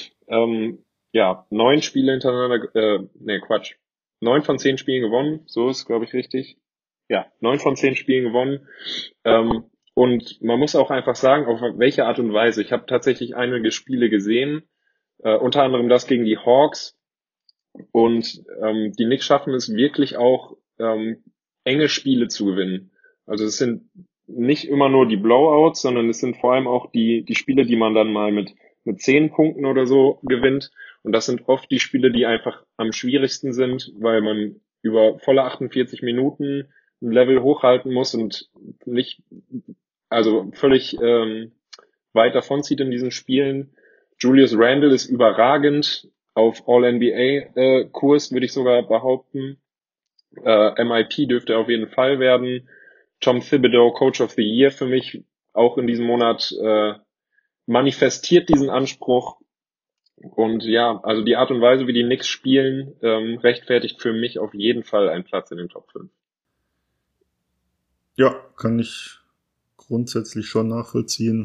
9 Spiele hintereinander, 9 von 10 Spielen gewonnen, so ist, glaube ich, richtig. Ja, 9 von 10 Spielen gewonnen. Und man muss auch einfach sagen, auf welche Art und Weise. Ich habe tatsächlich einige Spiele gesehen, unter anderem das gegen die Hawks. Und die Knicks schaffen es wirklich auch, enge Spiele zu gewinnen. Also es sind nicht immer nur die Blowouts, sondern es sind vor allem auch die Spiele, die man dann mal mit 10 Punkten oder so gewinnt. Und das sind oft die Spiele, die einfach am schwierigsten sind, weil man über volle 48 Minuten ein Level hochhalten muss und nicht, also völlig weit davonzieht in diesen Spielen. Julius Randle ist überragend auf All-NBA-Kurs, würde ich sogar behaupten. MIP dürfte auf jeden Fall werden. Tom Thibodeau, Coach of the Year für mich, auch in diesem Monat manifestiert diesen Anspruch. Und ja, also die Art und Weise, wie die Knicks spielen, rechtfertigt für mich auf jeden Fall einen Platz in den Top 5. Ja, kann ich grundsätzlich schon nachvollziehen.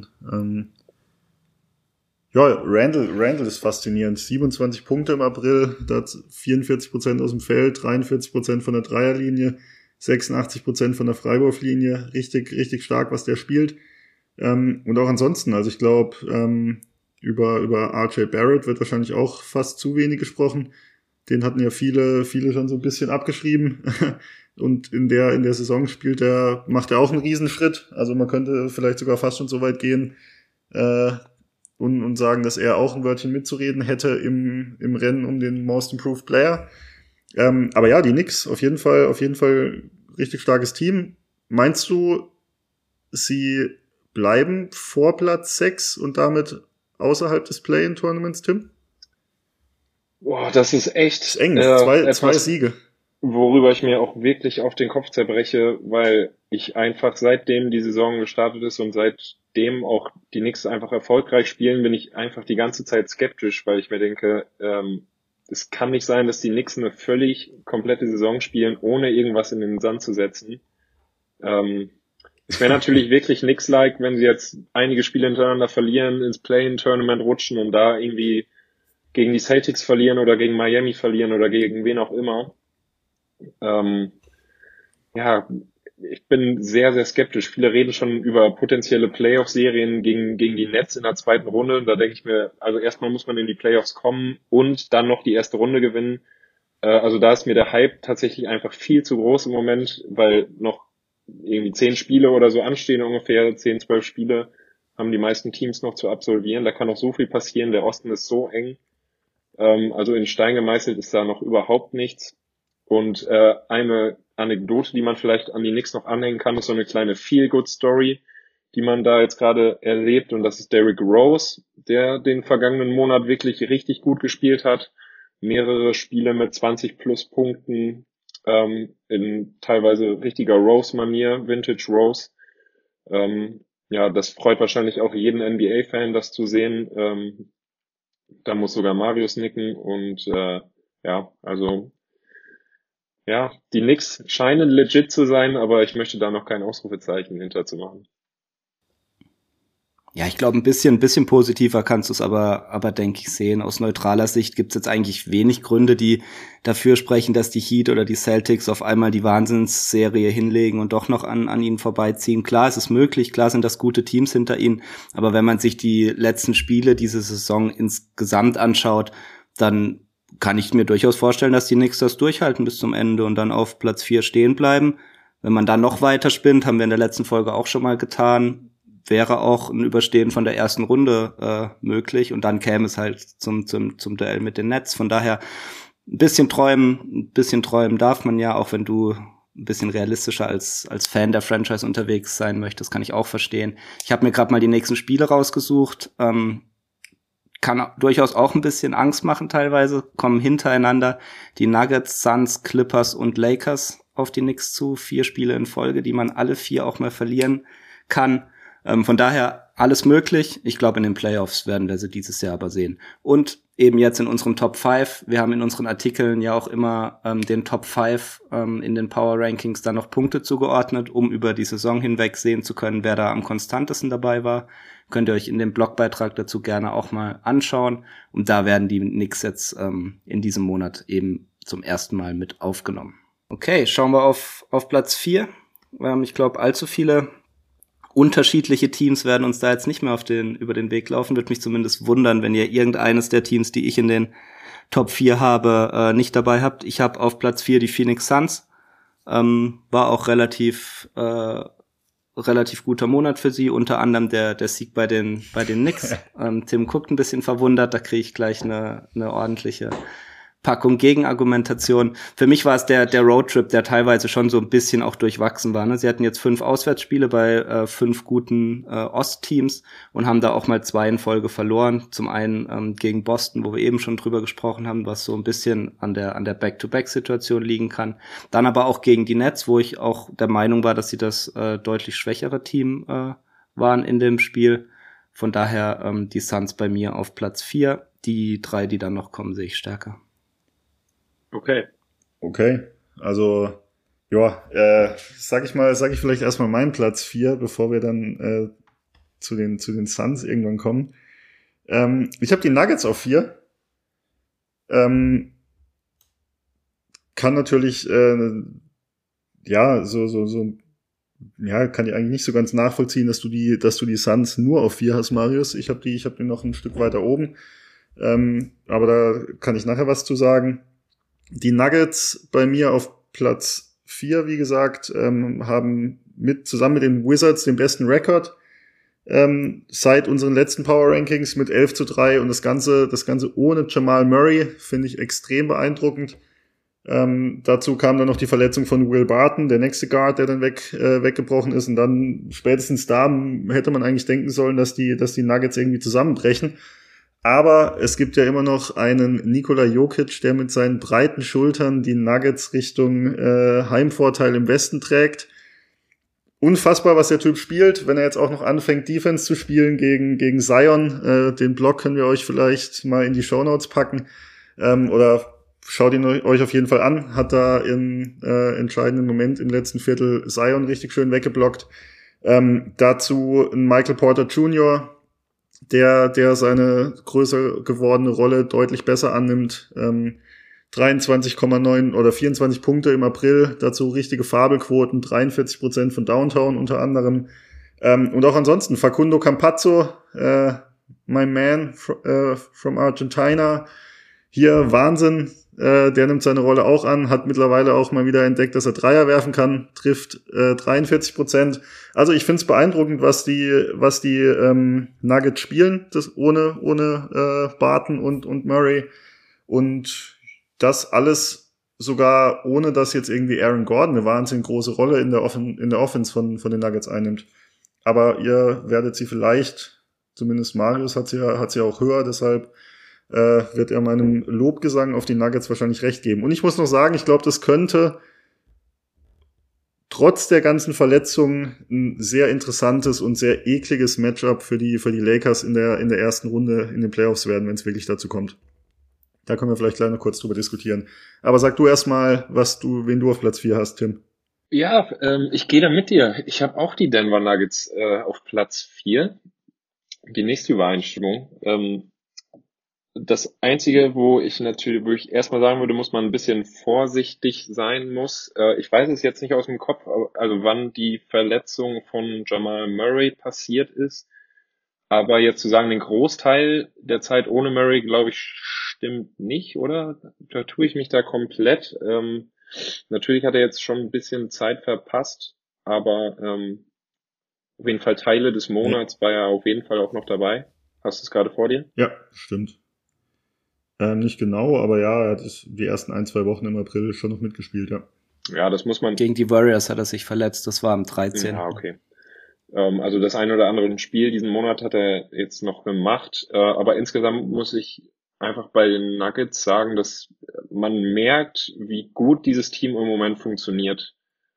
Randle ist faszinierend. 27 Punkte im April, da hat 44% aus dem Feld, 43% von der Dreierlinie, 86% von der Freiwurflinie. Richtig, richtig stark, was der spielt. Und auch ansonsten, also ich glaube, über RJ Barrett wird wahrscheinlich auch fast zu wenig gesprochen. Den hatten ja viele schon so ein bisschen abgeschrieben. Und in der Saison macht er auch einen Riesenschritt. Also man könnte vielleicht sogar fast schon so weit gehen und sagen, dass er auch ein Wörtchen mitzureden hätte im Rennen um den Most Improved Player. Aber ja, die Knicks auf jeden Fall richtig starkes Team. Meinst du, sie bleiben vor Platz 6 und damit außerhalb des Play-in-Tournaments, Tim? Boah, das ist echt das ist eng. Zwei Siege. Worüber ich mir auch wirklich auf den Kopf zerbreche, weil ich einfach seitdem die Saison gestartet ist und seitdem auch die Knicks einfach erfolgreich spielen, bin ich einfach die ganze Zeit skeptisch, weil ich mir denke, es kann nicht sein, dass die Knicks eine völlig komplette Saison spielen, ohne irgendwas in den Sand zu setzen. Es wäre natürlich wirklich Knicks-like, wenn sie jetzt einige Spiele hintereinander verlieren, ins Play-in-Tournament rutschen und da irgendwie gegen die Celtics verlieren oder gegen Miami verlieren oder gegen wen auch immer. Ja, ich bin sehr, sehr skeptisch. Viele reden schon über potenzielle Playoff-Serien gegen die Nets in der zweiten Runde. Da denke ich mir, also erstmal muss man in die Playoffs kommen und dann noch die erste Runde gewinnen. Also da ist mir der Hype tatsächlich einfach viel zu groß im Moment, weil noch irgendwie 10 Spiele oder so anstehen, ungefähr 10, 12 Spiele haben die meisten Teams noch zu absolvieren. Da kann noch so viel passieren. Der Osten ist so eng. Also in Stein gemeißelt ist da noch überhaupt nichts. Und eine Anekdote, die man vielleicht an die Knicks noch anhängen kann, ist so eine kleine Feel-Good-Story, die man da jetzt gerade erlebt. Und das ist Derrick Rose, der den vergangenen Monat wirklich richtig gut gespielt hat. Mehrere Spiele mit 20 plus Punkten, in teilweise richtiger Rose-Manier, Vintage Rose. Ja, das freut wahrscheinlich auch jeden NBA-Fan, das zu sehen. Da muss sogar Marius nicken und ja, also ja, die Knicks scheinen legit zu sein, aber ich möchte da noch kein Ausrufezeichen hinter zu machen. Ja, ich glaube, ein bisschen positiver kannst du es aber denke ich sehen. Aus neutraler Sicht gibt es jetzt eigentlich wenig Gründe, die dafür sprechen, dass die Heat oder die Celtics auf einmal die Wahnsinnsserie hinlegen und doch noch an ihnen vorbeiziehen. Klar, es ist möglich, klar sind das gute Teams hinter ihnen, aber wenn man sich die letzten Spiele diese Saison insgesamt anschaut, dann kann ich mir durchaus vorstellen, dass die Knicks das durchhalten bis zum Ende und dann auf Platz 4 stehen bleiben. Wenn man dann noch weiter spinnt, haben wir in der letzten Folge auch schon mal getan, wäre auch ein Überstehen von der ersten Runde möglich und dann käme es halt zum Duell mit den Nets. Von daher ein bisschen träumen darf man ja, auch wenn du ein bisschen realistischer als Fan der Franchise unterwegs sein möchtest, kann ich auch verstehen. Ich habe mir gerade mal die nächsten Spiele rausgesucht, kann durchaus auch ein bisschen Angst machen teilweise, kommen hintereinander die Nuggets, Suns, Clippers und Lakers auf die Knicks zu, 4 Spiele in Folge, die man alle 4 auch mal verlieren kann. Von daher alles möglich. Ich glaube, in den Playoffs werden wir sie dieses Jahr aber sehen. Und eben jetzt in unserem Top 5. Wir haben in unseren Artikeln ja auch immer den Top 5 in den Power Rankings dann noch Punkte zugeordnet, um über die Saison hinweg sehen zu können, wer da am konstantesten dabei war. Könnt ihr euch in dem Blogbeitrag dazu gerne auch mal anschauen. Und da werden die Knicks jetzt in diesem Monat eben zum ersten Mal mit aufgenommen. Okay, schauen wir auf Platz 4. Ich glaube, allzu viele unterschiedliche Teams werden uns da jetzt nicht mehr über den Weg laufen. Würde mich zumindest wundern, wenn ihr irgendeines der Teams, die ich in den Top 4 habe, nicht dabei habt. Ich habe auf Platz 4 die Phoenix Suns. War auch relativ guter Monat für sie. Unter anderem der Sieg bei den Knicks. Tim guckt ein bisschen verwundert. Da kriege ich gleich eine ordentliche Packung Gegenargumentation. Für mich war es der Roadtrip, der teilweise schon so ein bisschen auch durchwachsen war. Ne? Sie hatten jetzt 5 Auswärtsspiele bei 5 guten Ostteams und haben da auch mal 2 in Folge verloren. Zum einen gegen Boston, wo wir eben schon drüber gesprochen haben, was so ein bisschen an der Back-to-Back-Situation liegen kann. Dann aber auch gegen die Nets, wo ich auch der Meinung war, dass sie das deutlich schwächere Team waren in dem Spiel. Von daher die Suns bei mir auf Platz 4. Die 3, die dann noch kommen, sehe ich stärker. Okay, also ja, sag ich vielleicht erstmal meinen Platz 4, bevor wir dann zu den Suns irgendwann kommen. Ich habe die Nuggets auf 4. Kann natürlich kann ich eigentlich nicht so ganz nachvollziehen, dass du die Suns nur auf 4 hast, Marius. Ich habe die noch ein Stück weiter oben. Aber da kann ich nachher was zu sagen. Die Nuggets bei mir auf Platz 4, wie gesagt, haben zusammen mit den Wizards den besten Rekord seit unseren letzten Power Rankings mit 11-3 und das Ganze ohne Jamal Murray, finde ich extrem beeindruckend. Dazu kam dann noch die Verletzung von Will Barton, der nächste Guard, der dann weggebrochen ist, und dann spätestens da hätte man eigentlich denken sollen, dass die Nuggets irgendwie zusammenbrechen. Aber es gibt ja immer noch einen Nikola Jokic, der mit seinen breiten Schultern die Nuggets Richtung Heimvorteil im Westen trägt. Unfassbar, was der Typ spielt, wenn er jetzt auch noch anfängt, Defense zu spielen gegen Zion. Den Blog können wir euch vielleicht mal in die Shownotes packen. Oder schaut ihn euch auf jeden Fall an. Hat da im entscheidenden Moment im letzten Viertel Zion richtig schön weggeblockt. Dazu ein Michael Porter Jr., der seine größer gewordene Rolle deutlich besser annimmt. 23,9 oder 24 Punkte im April, dazu richtige Fabelquoten, 43% von Downtown unter anderem. Und auch ansonsten Facundo Campazzo, my man from Argentina, hier Wahnsinn, der nimmt seine Rolle auch an, hat mittlerweile auch mal wieder entdeckt, dass er Dreier werfen kann, trifft 43%. Also ich finde es beeindruckend, was die Nuggets spielen, das ohne Barton und Murray, und das alles sogar ohne, dass jetzt irgendwie Aaron Gordon eine wahnsinnig große Rolle in der Offense von den Nuggets einnimmt. Aber ihr werdet sie vielleicht, zumindest Marius hat sie ja auch höher, deshalb wird er meinem Lobgesang auf die Nuggets wahrscheinlich recht geben. Und ich muss noch sagen, ich glaube, das könnte trotz der ganzen Verletzungen ein sehr interessantes und sehr ekliges Matchup für die Lakers in der ersten Runde in den Playoffs werden, wenn es wirklich dazu kommt. Da können wir vielleicht gleich noch kurz drüber diskutieren. Aber sag du erstmal, wen du auf Platz 4 hast, Tim. Ja, ich gehe da mit dir. Ich habe auch die Denver Nuggets auf Platz 4. Die nächste Übereinstimmung. Das Einzige, wo ich erstmal sagen würde, muss man ein bisschen vorsichtig sein muss. Ich weiß es jetzt nicht aus dem Kopf, also wann die Verletzung von Jamal Murray passiert ist. Aber jetzt zu sagen, den Großteil der Zeit ohne Murray, glaube ich, stimmt nicht, oder? Da tue ich mich da komplett. Natürlich hat er jetzt schon ein bisschen Zeit verpasst, aber auf jeden Fall Teile des Monats war er auf jeden Fall auch noch dabei. Hast du es gerade vor dir? Ja, stimmt. Nicht genau, aber ja, er hat die ersten 1-2 Wochen im April schon noch mitgespielt, ja. Ja, das muss man... Gegen die Warriors hat er sich verletzt, das war am 13. Ja, okay. Also das ein oder andere Spiel diesen Monat hat er jetzt noch gemacht, aber insgesamt muss ich einfach bei den Nuggets sagen, dass man merkt, wie gut dieses Team im Moment funktioniert.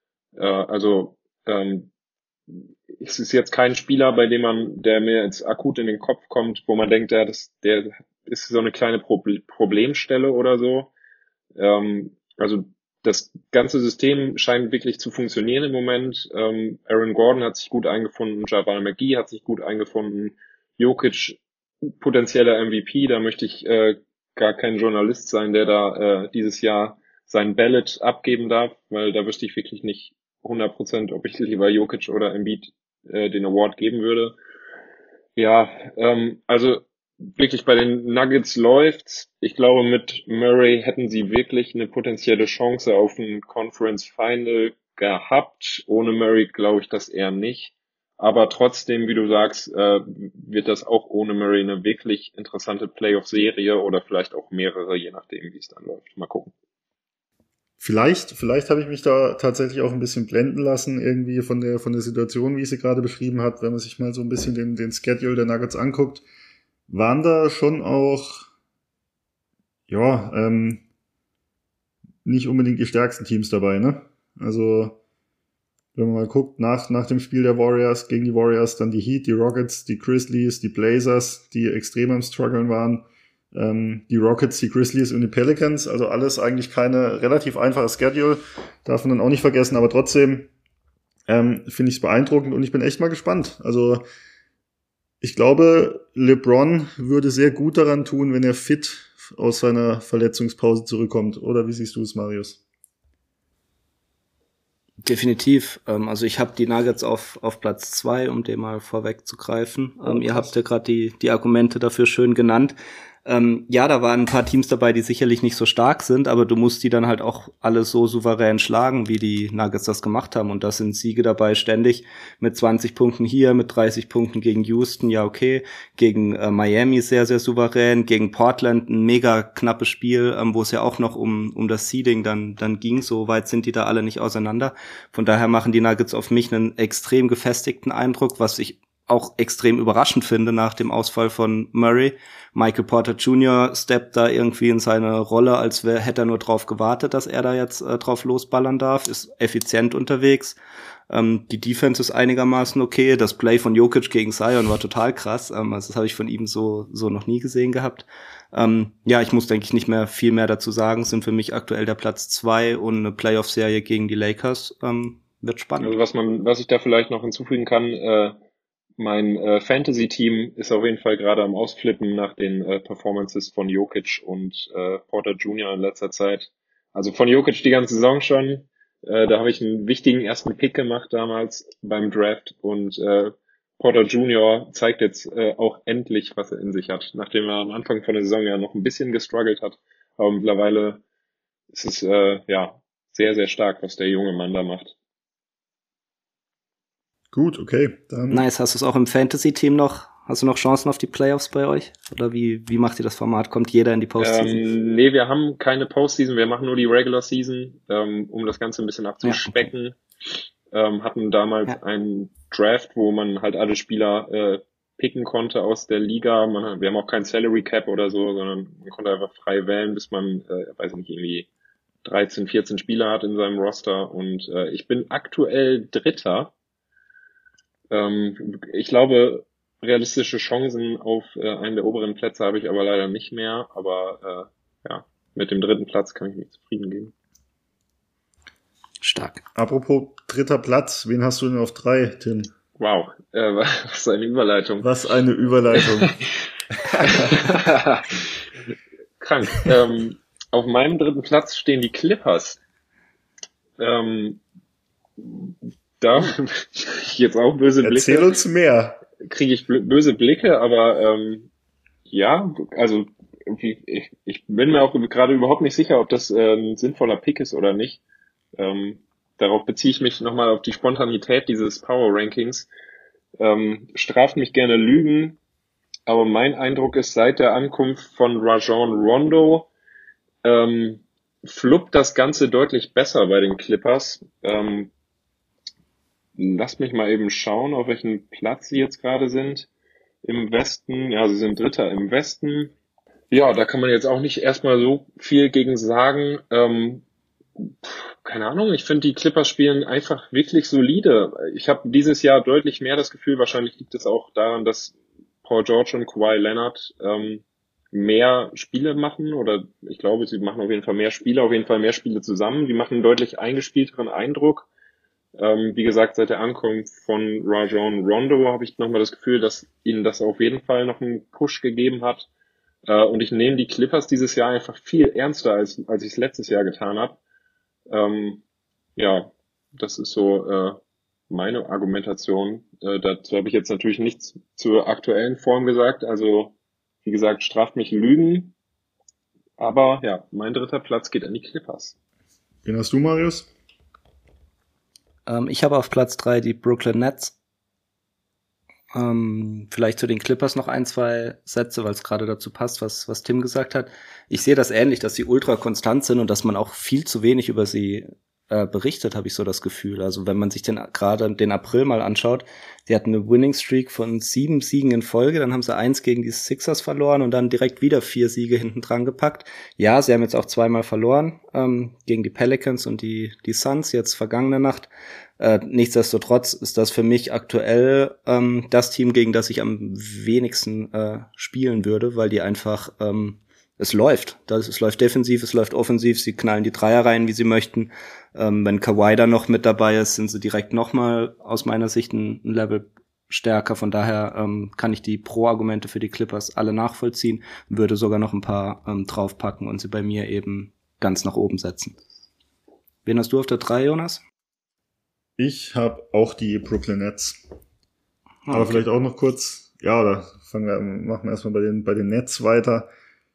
Es ist jetzt kein Spieler, der mir jetzt akut in den Kopf kommt, wo man denkt, der ist so eine kleine Problemstelle oder so. Also das ganze System scheint wirklich zu funktionieren im Moment. Aaron Gordon hat sich gut eingefunden, Javal McGee hat sich gut eingefunden, Jokic potenzieller MVP, da möchte ich gar kein Journalist sein, der da dieses Jahr sein Ballot abgeben darf, weil da wüsste ich wirklich nicht 100%, ob ich lieber Jokic oder Embiid den Award geben würde. Ja, also wirklich bei den Nuggets läuft's. Ich glaube, mit Murray hätten sie wirklich eine potenzielle Chance auf ein Conference Final gehabt. Ohne Murray glaube ich das eher nicht. Aber trotzdem, wie du sagst, wird das auch ohne Murray eine wirklich interessante Playoff-Serie oder vielleicht auch mehrere, je nachdem, wie es dann läuft. Mal gucken. Vielleicht habe ich mich da tatsächlich auch ein bisschen blenden lassen, irgendwie von der Situation, wie ich sie gerade beschrieben habe, wenn man sich mal so ein bisschen den Schedule der Nuggets anguckt, waren da schon auch, nicht unbedingt die stärksten Teams dabei, ne? Also, wenn man mal guckt, nach dem Spiel der Warriors, gegen die Warriors, dann die Heat, die Rockets, die Grizzlies, die Blazers, die extrem am Struggeln waren, die Rockets, die Grizzlies und die Pelicans, also alles eigentlich keine relativ einfache Schedule, darf man dann auch nicht vergessen, aber trotzdem finde ich es beeindruckend und ich bin echt mal gespannt. Also ich glaube, LeBron würde sehr gut daran tun, wenn er fit aus seiner Verletzungspause zurückkommt. Oder wie siehst du es, Marius? Definitiv. Also ich habe die Nuggets auf Platz 2, um dem mal vorwegzugreifen. Ihr habt ja gerade die Argumente dafür schön genannt. Ja, da waren ein paar Teams dabei, die sicherlich nicht so stark sind, aber du musst die dann halt auch alle so souverän schlagen, wie die Nuggets das gemacht haben. Und da sind Siege dabei ständig mit 20 Punkten hier, mit 30 Punkten gegen Houston, ja okay, gegen Miami sehr, sehr souverän, gegen Portland ein mega knappes Spiel, wo es ja auch noch um das Seeding dann ging. So weit sind die da alle nicht auseinander. Von daher machen die Nuggets auf mich einen extrem gefestigten Eindruck, was ich auch extrem überraschend finde nach dem Ausfall von Murray. Michael Porter Jr. steppt da irgendwie in seine Rolle, als hätte er nur drauf gewartet, dass er da jetzt drauf losballern darf, ist effizient unterwegs. Die Defense ist einigermaßen okay. Das Play von Jokic gegen Zion war total krass. Also das habe ich von ihm so noch nie gesehen gehabt. Ja, ich muss, denke ich, nicht mehr viel mehr dazu sagen. Sind für mich aktuell der Platz 2 und eine Playoff-Serie gegen die Lakers wird spannend. Also was ich da vielleicht noch hinzufügen kann, Mein Fantasy-Team ist auf jeden Fall gerade am Ausflippen nach den Performances von Jokic und Porter Jr. in letzter Zeit. Also von Jokic die ganze Saison schon. Da habe ich einen wichtigen ersten Pick gemacht damals beim Draft und Porter Jr. zeigt jetzt auch endlich, was er in sich hat, nachdem er am Anfang von der Saison ja noch ein bisschen gestruggelt hat. Aber mittlerweile ist es sehr, sehr stark, was der junge Mann da macht. Gut, okay. Dann nice, hast du es auch im Fantasy-Team noch? Hast du noch Chancen auf die Playoffs bei euch? Oder wie macht ihr das Format? Kommt jeder in die Postseason? Nee, wir haben keine Postseason, wir machen nur die Regular Season, um das Ganze ein bisschen abzuspecken. Ja, okay. Hatten damals einen Draft, wo man halt alle Spieler picken konnte aus der Liga. Wir haben auch kein Salary Cap oder so, sondern man konnte einfach frei wählen, bis man, weiß nicht, irgendwie 13, 14 Spieler hat in seinem Roster. Und ich bin aktuell Dritter. Ich glaube, realistische Chancen auf einen der oberen Plätze habe ich aber leider nicht mehr. Aber mit dem 3. Platz kann ich mich zufrieden geben. Stark. Apropos 3. Platz, wen hast du denn auf 3, Tim? Wow, was eine Überleitung. Was eine Überleitung. Krank. Auf meinem 3. Platz stehen die Clippers. Da kriege ich jetzt auch böse Blicke. Erzähl uns mehr. Kriege ich böse Blicke, aber also ich bin mir auch gerade überhaupt nicht sicher, ob das ein sinnvoller Pick ist oder nicht. Darauf beziehe ich mich nochmal auf die Spontanität dieses Power Rankings. Straft mich gerne Lügen, aber mein Eindruck ist, seit der Ankunft von Rajon Rondo fluppt das Ganze deutlich besser bei den Clippers. Lasst mich mal eben schauen, auf welchem Platz sie jetzt gerade sind. Im Westen, ja, sie sind Dritter im Westen. Ja, da kann man jetzt auch nicht erstmal so viel gegen sagen. Keine Ahnung, ich finde, die Clippers spielen einfach wirklich solide. Ich habe dieses Jahr deutlich mehr das Gefühl, wahrscheinlich liegt es auch daran, dass Paul George und Kawhi Leonard mehr Spiele machen, oder ich glaube, sie machen auf jeden Fall mehr Spiele zusammen. Die machen einen deutlich eingespielteren Eindruck. Wie gesagt, seit der Ankunft von Rajon Rondo habe ich nochmal das Gefühl, dass ihnen das auf jeden Fall noch einen Push gegeben hat. Und ich nehme die Clippers dieses Jahr einfach viel ernster, als ich es letztes Jahr getan habe. Das ist so meine Argumentation. Dazu habe ich jetzt natürlich nichts zur aktuellen Form gesagt. Also, wie gesagt, straft mich Lügen. Aber ja, mein 3. Platz geht an die Clippers. Wen hast du, Marius? Ich habe auf Platz 3 die Brooklyn Nets. Vielleicht zu den Clippers noch 1, 2 Sätze, weil es gerade dazu passt, was Tim gesagt hat. Ich sehe das ähnlich, dass sie ultra konstant sind und dass man auch viel zu wenig über sie berichtet, habe ich so das Gefühl. Also wenn man sich gerade den April mal anschaut, die hatten eine Winning Streak von 7 Siegen in Folge, dann haben sie 1 gegen die Sixers verloren und dann direkt wieder 4 Siege hinten dran gepackt. Ja, sie haben jetzt auch 2-mal verloren, gegen die Pelicans und die Suns, jetzt vergangene Nacht. Nichtsdestotrotz ist das für mich aktuell das Team, gegen das ich am wenigsten spielen würde, weil die einfach es läuft. Es läuft defensiv, es läuft offensiv, sie knallen die Dreier rein, wie sie möchten. Wenn Kawhi da noch mit dabei ist, sind sie direkt nochmal aus meiner Sicht ein Level stärker. Von daher kann ich die Pro-Argumente für die Clippers alle nachvollziehen, würde sogar noch ein paar draufpacken und sie bei mir eben ganz nach oben setzen. Wen hast du auf der 3, Jonas? Ich habe auch die Brooklyn Nets. Okay. Aber vielleicht auch noch kurz, oder machen wir erstmal bei den Nets weiter.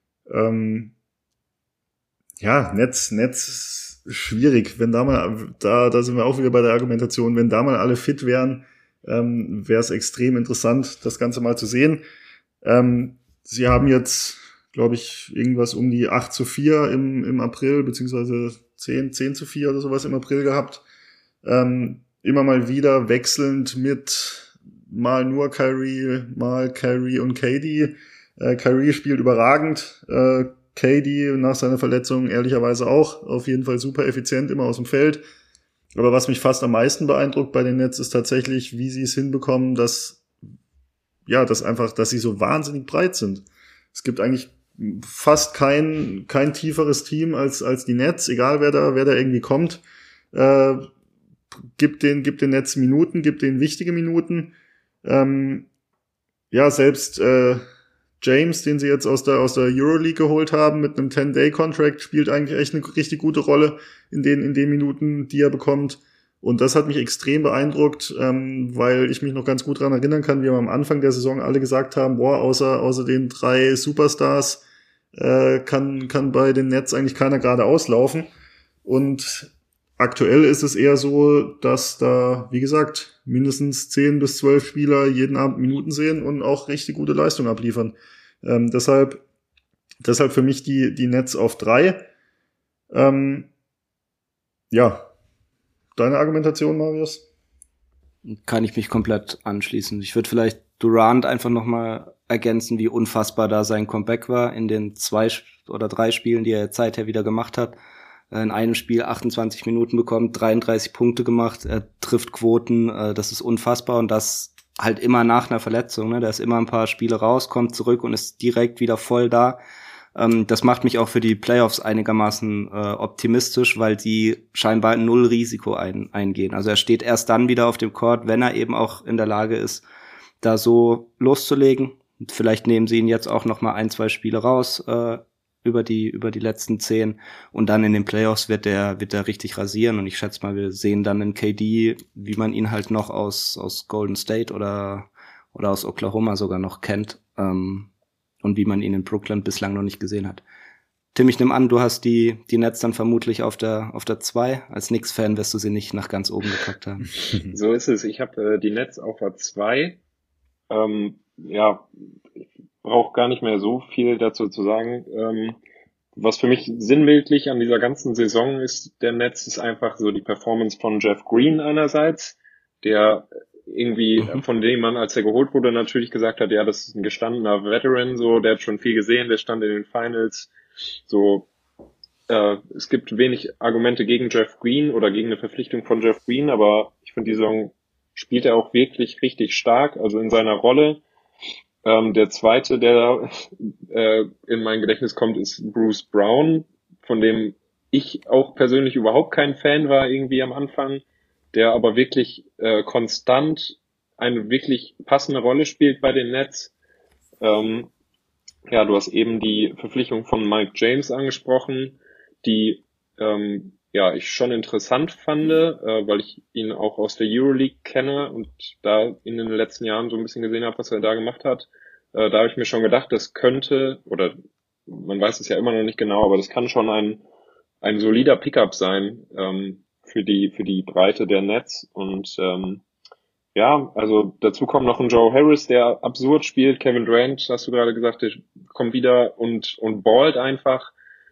Nets schwierig. Wenn da mal, da sind wir auch wieder bei der Argumentation, wenn da mal alle fit wären, wäre es extrem interessant, das Ganze mal zu sehen. Sie haben jetzt, glaube ich, irgendwas um die 8-4 im April, beziehungsweise 10-4 oder sowas im April gehabt. Immer mal wieder wechselnd mit mal nur Kyrie, mal Kyrie und KD. Kyrie spielt überragend. KD nach seiner Verletzung ehrlicherweise auch. Auf jeden Fall super effizient, immer aus dem Feld. Aber was mich fast am meisten beeindruckt bei den Nets ist tatsächlich, wie sie es hinbekommen, dass sie so wahnsinnig breit sind. Es gibt eigentlich fast kein tieferes Team als die Nets, egal wer da irgendwie kommt. Gibt den Nets Minuten, gibt denen wichtige Minuten. Ja, selbst James, den sie jetzt aus der Euroleague geholt haben, mit einem 10-Day-Contract, spielt eigentlich echt eine richtig gute Rolle in den Minuten, die er bekommt. Und das hat mich extrem beeindruckt, weil ich mich noch ganz gut daran erinnern kann, wie wir am Anfang der Saison alle gesagt haben, boah, außer den 3 Superstars kann bei den Nets eigentlich keiner gerade auslaufen. Und aktuell ist es eher so, dass da, wie gesagt, mindestens 10 bis 12 Spieler jeden Abend Minuten sehen und auch richtig gute Leistung abliefern. Deshalb für mich die Nets auf 3. Ja, deine Argumentation, Marius? Kann ich mich komplett anschließen. Ich würde vielleicht Durant einfach nochmal ergänzen, wie unfassbar da sein Comeback war in den 2 oder 3 Spielen, die er jetzt seither wieder gemacht hat. In einem Spiel 28 Minuten bekommen, 33 Punkte gemacht, er trifft Quoten, das ist unfassbar und das halt immer nach einer Verletzung, ne? Da ist immer ein paar Spiele raus, kommt zurück und ist direkt wieder voll da. Das macht mich auch für die Playoffs einigermaßen optimistisch, weil die scheinbar 0 Risiko eingehen. Also er steht erst dann wieder auf dem Court, wenn er eben auch in der Lage ist, da so loszulegen. Vielleicht nehmen sie ihn jetzt auch noch mal 1, 2 Spiele raus, über die letzten 10 und dann in den Playoffs wird er richtig rasieren und ich schätze mal, wir sehen dann einen KD, wie man ihn halt noch aus Golden State oder aus Oklahoma sogar noch kennt, und wie man ihn in Brooklyn bislang noch nicht gesehen hat. Tim, ich nehme an, du hast die Nets dann vermutlich auf der 2. Als Knicks-Fan wirst du sie nicht nach ganz oben gepackt haben. So ist es. Ich habe die Nets auf der 2. Ja, ich brauche gar nicht mehr so viel dazu zu sagen. Was für mich sinnbildlich an dieser ganzen Saison ist, der Nets, ist einfach so die Performance von Jeff Green einerseits, der irgendwie, von dem man, als er geholt wurde, natürlich gesagt hat, ja, das ist ein gestandener Veteran, so, der hat schon viel gesehen, der stand in den Finals, so, es gibt wenig Argumente gegen Jeff Green oder gegen eine Verpflichtung von Jeff Green, aber ich finde, die Saison spielt er auch wirklich richtig stark, also in seiner Rolle. Der zweite, der in mein Gedächtnis kommt, ist Bruce Brown, von dem ich auch persönlich überhaupt kein Fan war irgendwie am Anfang, der aber wirklich konstant eine wirklich passende Rolle spielt bei den Nets. Ja, du hast eben die Verpflichtung von Mike James angesprochen, die ja ich schon interessant fand, weil ich ihn auch aus der Euroleague kenne und da in den letzten Jahren so ein bisschen gesehen habe, was er da gemacht hat. Da habe ich mir schon gedacht, das könnte, oder man weiß es ja immer noch nicht genau, aber das kann schon ein solider Pickup sein für die Breite der Nets. Und ja, also dazu kommt noch ein Joe Harris, der absurd spielt. Kevin Durant, hast du gerade gesagt, der kommt wieder und ballt einfach.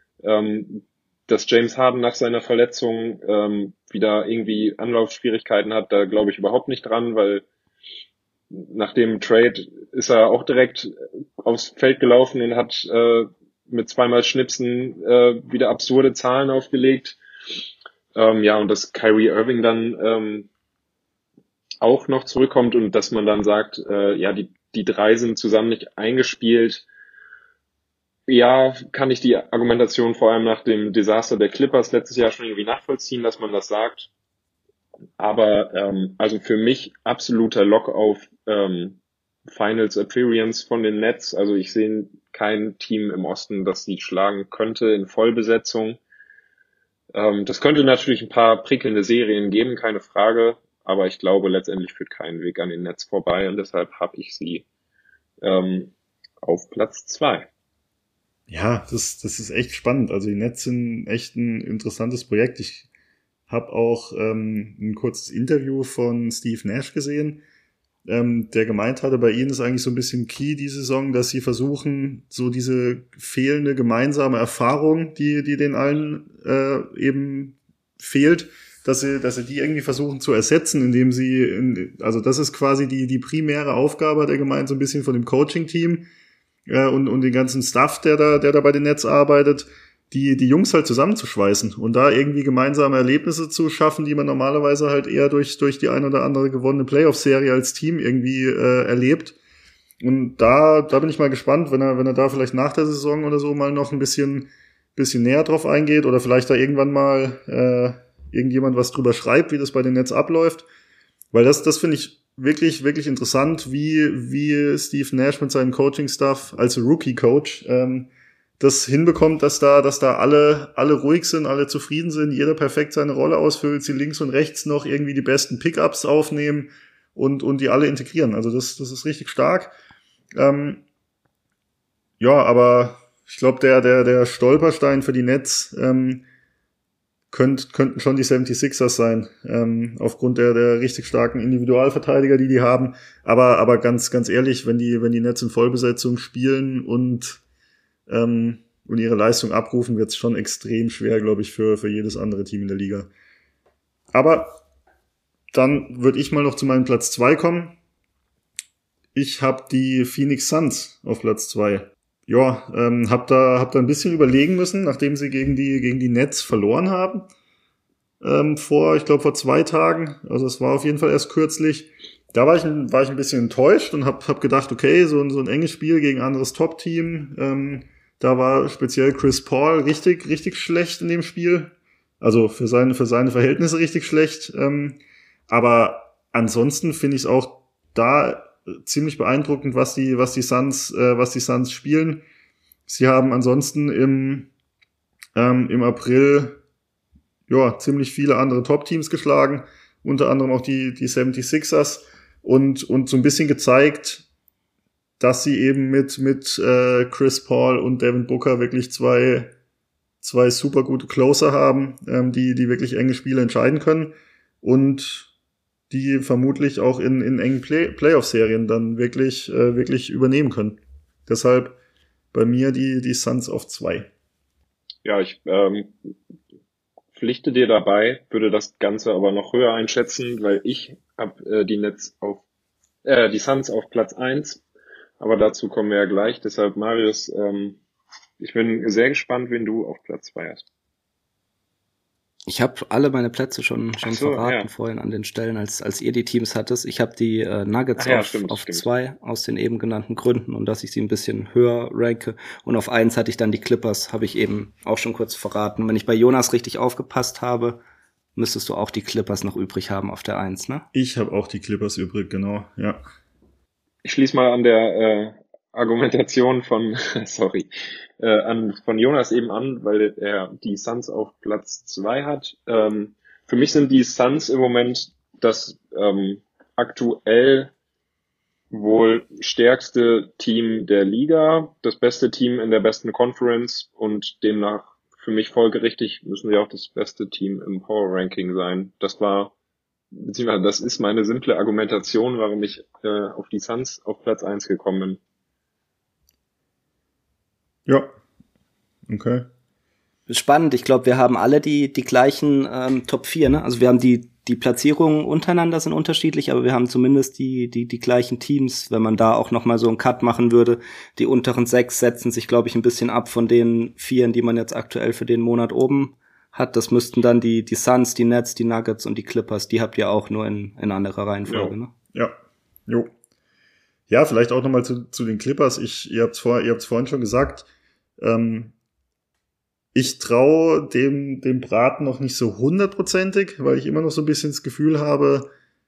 Dass James Harden nach seiner Verletzung wieder irgendwie Anlaufschwierigkeiten hat, da glaube ich überhaupt nicht dran, weil nach dem Trade ist er auch direkt aufs Feld gelaufen und hat mit 2-mal Schnipsen wieder absurde Zahlen aufgelegt. Ja, und dass Kyrie Irving dann auch noch zurückkommt und dass man dann sagt, ja, die 3 sind zusammen nicht eingespielt. Ja, kann ich die Argumentation vor allem nach dem Desaster der Clippers letztes Jahr schon irgendwie nachvollziehen, dass man das sagt. Aber also für mich absoluter Lock auf Finals Appearance von den Nets. Also ich sehe kein Team im Osten, das sie schlagen könnte in Vollbesetzung. Das könnte natürlich ein paar prickelnde Serien geben, keine Frage. Aber ich glaube, letztendlich führt kein Weg an den Nets vorbei und deshalb habe ich sie auf Platz 2. Ja, das ist echt spannend. Also die Nets sind echt ein interessantes Projekt. Ich habe auch ein kurzes Interview von Steve Nash gesehen, der gemeint hatte, bei ihnen ist eigentlich so ein bisschen key die Saison, dass sie versuchen, so diese fehlende gemeinsame Erfahrung, die den allen eben fehlt, dass sie die irgendwie versuchen zu ersetzen, indem sie, also das ist quasi die primäre Aufgabe, hat er gemeint, so ein bisschen von dem Coaching-Team und den ganzen Staff, der da bei den Nets arbeitet, die Jungs halt zusammenzuschweißen und da irgendwie gemeinsame Erlebnisse zu schaffen, die man normalerweise halt eher durch die ein oder andere gewonnene Playoff-Serie als Team irgendwie erlebt. Und da bin ich mal gespannt, wenn er da vielleicht nach der Saison oder so mal noch ein bisschen näher drauf eingeht oder vielleicht da irgendwann mal irgendjemand was drüber schreibt, wie das bei den Nets abläuft. Weil das finde ich wirklich, wirklich interessant, wie Steve Nash mit seinem Coaching-Staff als Rookie-Coach das hinbekommt, dass da alle ruhig sind, alle zufrieden sind, jeder perfekt seine Rolle ausfüllt, sie links und rechts noch irgendwie die besten Pickups aufnehmen und die alle integrieren. Also das ist richtig stark. Ja, aber ich glaube, der Stolperstein für die Nets könnten schon die 76ers sein, aufgrund der richtig starken Individualverteidiger, die haben. Aber ganz ehrlich, wenn die Nets in Vollbesetzung spielen und ihre Leistung abrufen, wird es schon extrem schwer, glaube ich, für jedes andere Team in der Liga. Aber dann würde ich mal noch zu meinem Platz 2 kommen. Ich habe die Phoenix Suns auf Platz 2. Ja, hab da ein bisschen überlegen müssen, nachdem sie gegen die Nets verloren haben. Vor 2 Tagen. Also es war auf jeden Fall erst kürzlich. Da war ich ein bisschen enttäuscht und hab gedacht, okay, so ein enges Spiel gegen ein anderes Top-Team. Da war speziell Chris Paul richtig schlecht in dem Spiel. Also für seine Verhältnisse richtig schlecht. Aber ansonsten finde ich es auch da ziemlich beeindruckend, was die Suns spielen. Sie haben ansonsten im April ziemlich viele andere Top-Teams geschlagen, unter anderem auch die 76ers und so ein bisschen gezeigt, dass sie eben mit Chris Paul und Devin Booker wirklich zwei super gute Closer haben, die wirklich enge Spiele entscheiden können und die vermutlich auch in engen Playoff-Serien dann wirklich übernehmen können. Deshalb bei mir die Suns auf 2. Ja, ich pflichte dir dabei, würde das Ganze aber noch höher einschätzen, weil ich habe die Suns auf Platz 1, aber dazu kommen wir ja gleich. Deshalb, Marius, ich bin sehr gespannt, wen du auf Platz 2 hast. Ich habe alle meine Plätze schon verraten vorhin an den Stellen, als ihr die Teams hattet. Ich habe die Nuggets auf 2 aus den eben genannten Gründen und dass ich sie ein bisschen höher ranke. Und auf 1 hatte ich dann die Clippers, habe ich eben auch schon kurz verraten. Wenn ich bei Jonas richtig aufgepasst habe, müsstest du auch die Clippers noch übrig haben auf der 1, ne? Ich habe auch die Clippers übrig, genau, ja. Ich schließe mal an der Argumentation von Jonas eben an, weil er die Suns auf Platz 2 hat. Für mich sind die Suns im Moment das aktuell wohl stärkste Team der Liga, das beste Team in der besten Conference und demnach für mich folgerichtig müssen sie auch das beste Team im Power Ranking sein. Das ist meine simple Argumentation, warum ich auf die Suns auf Platz 1 gekommen bin. Ja, okay. Spannend, ich glaube, wir haben alle die gleichen Top 4, ne? Also wir haben die Platzierungen untereinander sind unterschiedlich, aber wir haben zumindest die gleichen Teams. Wenn man da auch noch mal so einen Cut machen würde, die unteren 6 setzen sich, glaube ich, ein bisschen ab von den 4, die man jetzt aktuell für den Monat oben hat. Das müssten dann die Suns, die Nets, die Nuggets und die Clippers, die habt ihr auch nur in anderer Reihenfolge, ne? Ja, jo. Ja, vielleicht auch nochmal zu den Clippers. Ihr habt's vorhin schon gesagt. Ich traue dem Braten noch nicht so 100%, weil ich immer noch so ein bisschen das Gefühl habe,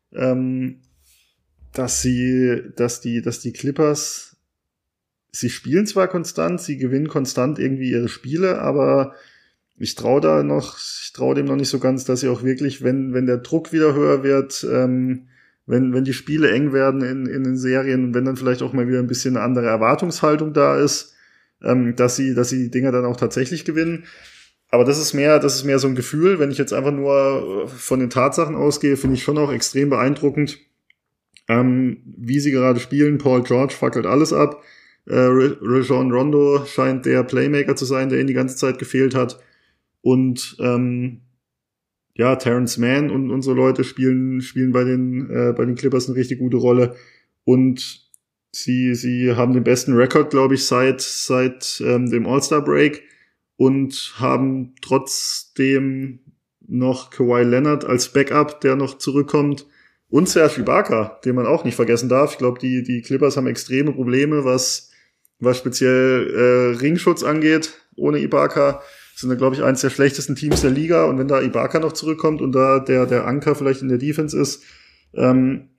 dass die Clippers, sie spielen zwar konstant, sie gewinnen konstant irgendwie ihre Spiele, aber ich traue dem noch nicht so ganz, dass sie auch wirklich, wenn der Druck wieder höher wird, wenn die Spiele eng werden in den Serien, wenn dann vielleicht auch mal wieder ein bisschen eine andere Erwartungshaltung da ist, dass sie die Dinger dann auch tatsächlich gewinnen. Aber das ist mehr so ein Gefühl. Wenn ich jetzt einfach nur von den Tatsachen ausgehe, finde ich schon auch extrem beeindruckend, wie sie gerade spielen. Paul George fackelt alles ab. Rajon Rondo scheint der Playmaker zu sein, der ihn die ganze Zeit gefehlt hat. Und Terrence Mann und so Leute spielen bei den Clippers eine richtig gute Rolle. Und sie haben den besten Rekord, glaube ich, seit dem All-Star-Break und haben trotzdem noch Kawhi Leonard als Backup, der noch zurückkommt, und Serge Ibaka, den man auch nicht vergessen darf. Ich glaube, die Clippers haben extreme Probleme, was speziell Ringschutz angeht. Ohne Ibaka sind da, glaube ich, eines der schlechtesten Teams der Liga. Und wenn da Ibaka noch zurückkommt und da der Anker vielleicht in der Defense ist,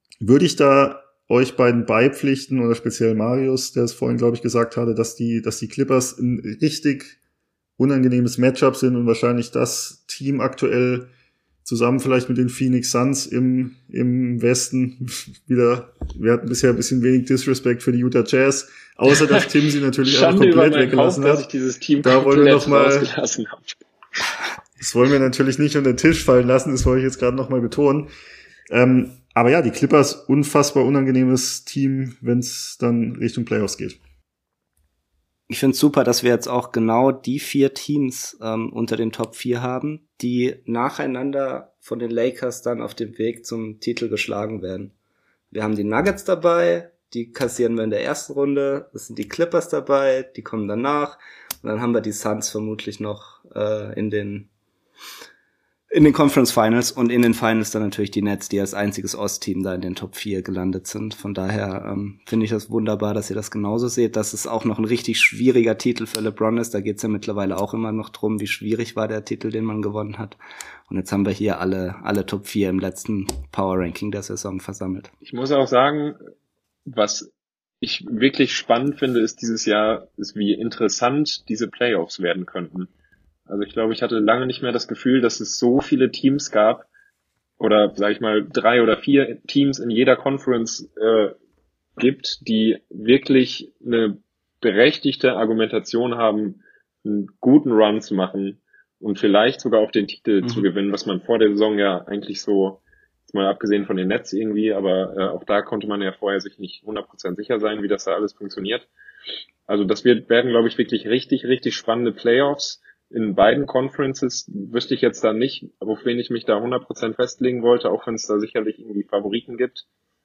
Würde ich da euch beiden beipflichten oder speziell Marius, der es vorhin, glaube ich, gesagt hatte, dass die Clippers ein richtig unangenehmes Matchup sind und wahrscheinlich das Team aktuell zusammen vielleicht mit den Phoenix Suns im Westen wieder, wir hatten bisher ein bisschen wenig Disrespect für die Utah Jazz, außer dass Tim sie natürlich auch komplett weggelassen hat. Dass ich dieses Team da wollen wir noch mal rausgelassen habe. Das wollen wir natürlich nicht unter den Tisch fallen lassen, das wollte ich jetzt gerade noch mal betonen. Aber ja, die Clippers, unfassbar unangenehmes Team, wenn es dann Richtung Playoffs geht. Ich finde es super, dass wir jetzt auch genau die 4 Teams unter den Top 4 haben, die nacheinander von den Lakers dann auf dem Weg zum Titel geschlagen werden. Wir haben die Nuggets dabei, die kassieren wir in der ersten Runde. Es sind die Clippers dabei, die kommen danach. Und dann haben wir die Suns vermutlich noch in den Conference Finals und in den Finals dann natürlich die Nets, die als einziges Ostteam da in den Top 4 gelandet sind. Von daher finde ich das wunderbar, dass ihr das genauso seht, dass es auch noch ein richtig schwieriger Titel für LeBron ist. Da geht's ja mittlerweile auch immer noch drum, wie schwierig war der Titel, den man gewonnen hat. Und jetzt haben wir hier alle Top 4 im letzten Power Ranking der Saison versammelt. Ich muss auch sagen, was ich wirklich spannend finde, ist dieses Jahr, wie interessant diese Playoffs werden könnten. Also ich glaube, ich hatte lange nicht mehr das Gefühl, dass es so viele Teams gab, oder sage ich mal 3 oder 4 Teams in jeder Conference gibt, die wirklich eine berechtigte Argumentation haben, einen guten Run zu machen und vielleicht sogar auch den Titel zu gewinnen, was man vor der Saison ja eigentlich so, mal abgesehen von den Nets irgendwie, aber auch da konnte man ja vorher sich nicht 100% sicher sein, wie das da alles funktioniert. Also das werden, glaube ich, wirklich richtig, richtig spannende Playoffs. In beiden Conferences wüsste ich jetzt da nicht, auf wen ich mich da 100% festlegen wollte, auch wenn es da sicherlich irgendwie Favoriten gibt.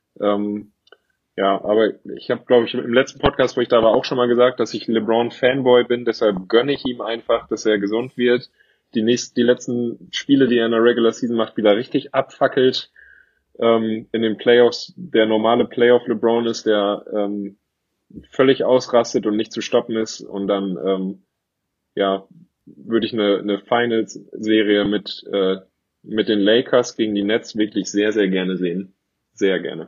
Ja, aber ich habe, glaube ich, im letzten Podcast, wo ich da war, auch schon mal gesagt, dass ich LeBron-Fanboy bin, deshalb gönne ich ihm einfach, dass er gesund wird, die letzten Spiele, die er in der Regular Season macht, wieder richtig abfackelt. In den Playoffs der normale Playoff LeBron ist, der völlig ausrastet und nicht zu stoppen ist, und dann würde ich eine Finals-Serie mit den Lakers gegen die Nets wirklich sehr, sehr gerne sehen. Sehr gerne.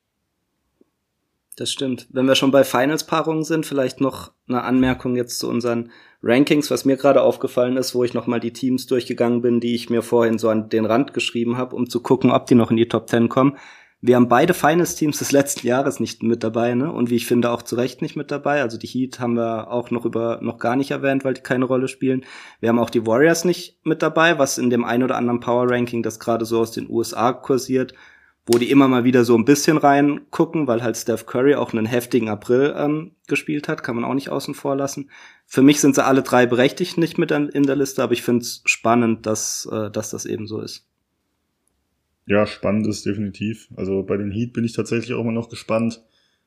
Das stimmt. Wenn wir schon bei Finals-Paarungen sind, vielleicht noch eine Anmerkung jetzt zu unseren Rankings, was mir gerade aufgefallen ist, wo ich nochmal die Teams durchgegangen bin, die ich mir vorhin so an den Rand geschrieben habe, um zu gucken, ob die noch in die Top 10 kommen. Wir haben beide Finals-Teams des letzten Jahres nicht mit dabei, ne? Und wie ich finde, auch zu Recht nicht mit dabei. Also die Heat haben wir auch noch gar nicht erwähnt, weil die keine Rolle spielen. Wir haben auch die Warriors nicht mit dabei, was in dem ein oder anderen Power-Ranking, das gerade so aus den USA kursiert, wo die immer mal wieder so ein bisschen reingucken, weil halt Steph Curry auch einen heftigen April gespielt hat, kann man auch nicht außen vor lassen. Für mich sind sie alle 3 berechtigt nicht mit in der Liste, aber ich finde es spannend, dass das eben so ist. Ja, spannend ist definitiv. Also bei den Heat bin ich tatsächlich auch mal noch gespannt.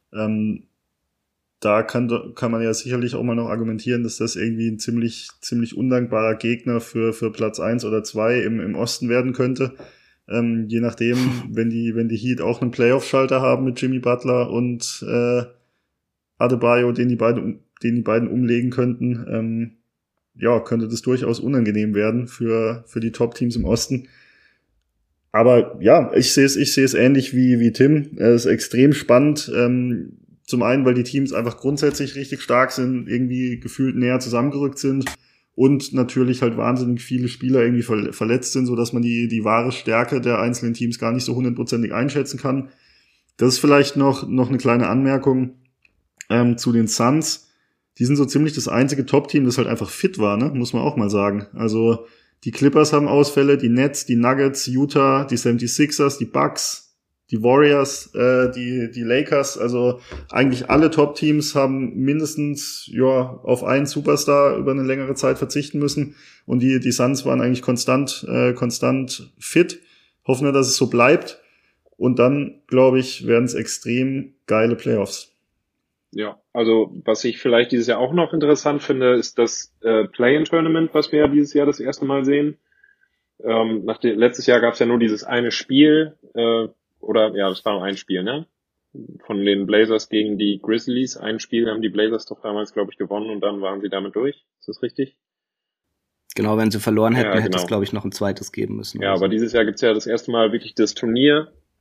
Da kann man ja sicherlich auch mal noch argumentieren, dass das irgendwie ein ziemlich undankbarer Gegner für Platz 1 oder 2 im Osten werden könnte. Je nachdem, wenn die Heat auch einen Playoff-Schalter haben mit Jimmy Butler und Adebayo, den die beiden umlegen könnten, könnte das durchaus unangenehm werden für die Top-Teams im Osten. Aber ja, ich sehe es ähnlich wie Tim. Es ist extrem spannend. Zum einen, weil die Teams einfach grundsätzlich richtig stark sind, irgendwie gefühlt näher zusammengerückt sind und natürlich halt wahnsinnig viele Spieler irgendwie verletzt sind, so dass man die wahre Stärke der einzelnen Teams gar nicht so 100% einschätzen kann. Das ist vielleicht noch eine kleine Anmerkung zu den Suns. Die sind so ziemlich das einzige Top-Team, das halt einfach fit war, ne? Muss man auch mal sagen. Also die Clippers haben Ausfälle, die Nets, die Nuggets, Utah, die 76ers, die Bucks, die Warriors, die Lakers. Also eigentlich alle Top-Teams haben mindestens auf einen Superstar über eine längere Zeit verzichten müssen. Und die Suns waren eigentlich konstant fit. Hoffen wir, dass es so bleibt. Und dann, glaube ich, werden es extrem geile Playoffs. Ja, also was ich vielleicht dieses Jahr auch noch interessant finde, ist das Play-in-Tournament, was wir ja dieses Jahr das erste Mal sehen. Letztes Jahr gab es ja nur dieses eine Spiel, das war nur ein Spiel, ne? Von den Blazers gegen die Grizzlies. Ein Spiel haben die Blazers doch damals, glaube ich, gewonnen und dann waren sie damit durch. Ist das richtig? Genau, wenn sie verloren hätten, hätte es, glaube ich, noch ein zweites geben müssen. Ja, aber dieses Jahr gibt's ja das erste Mal wirklich das Turnier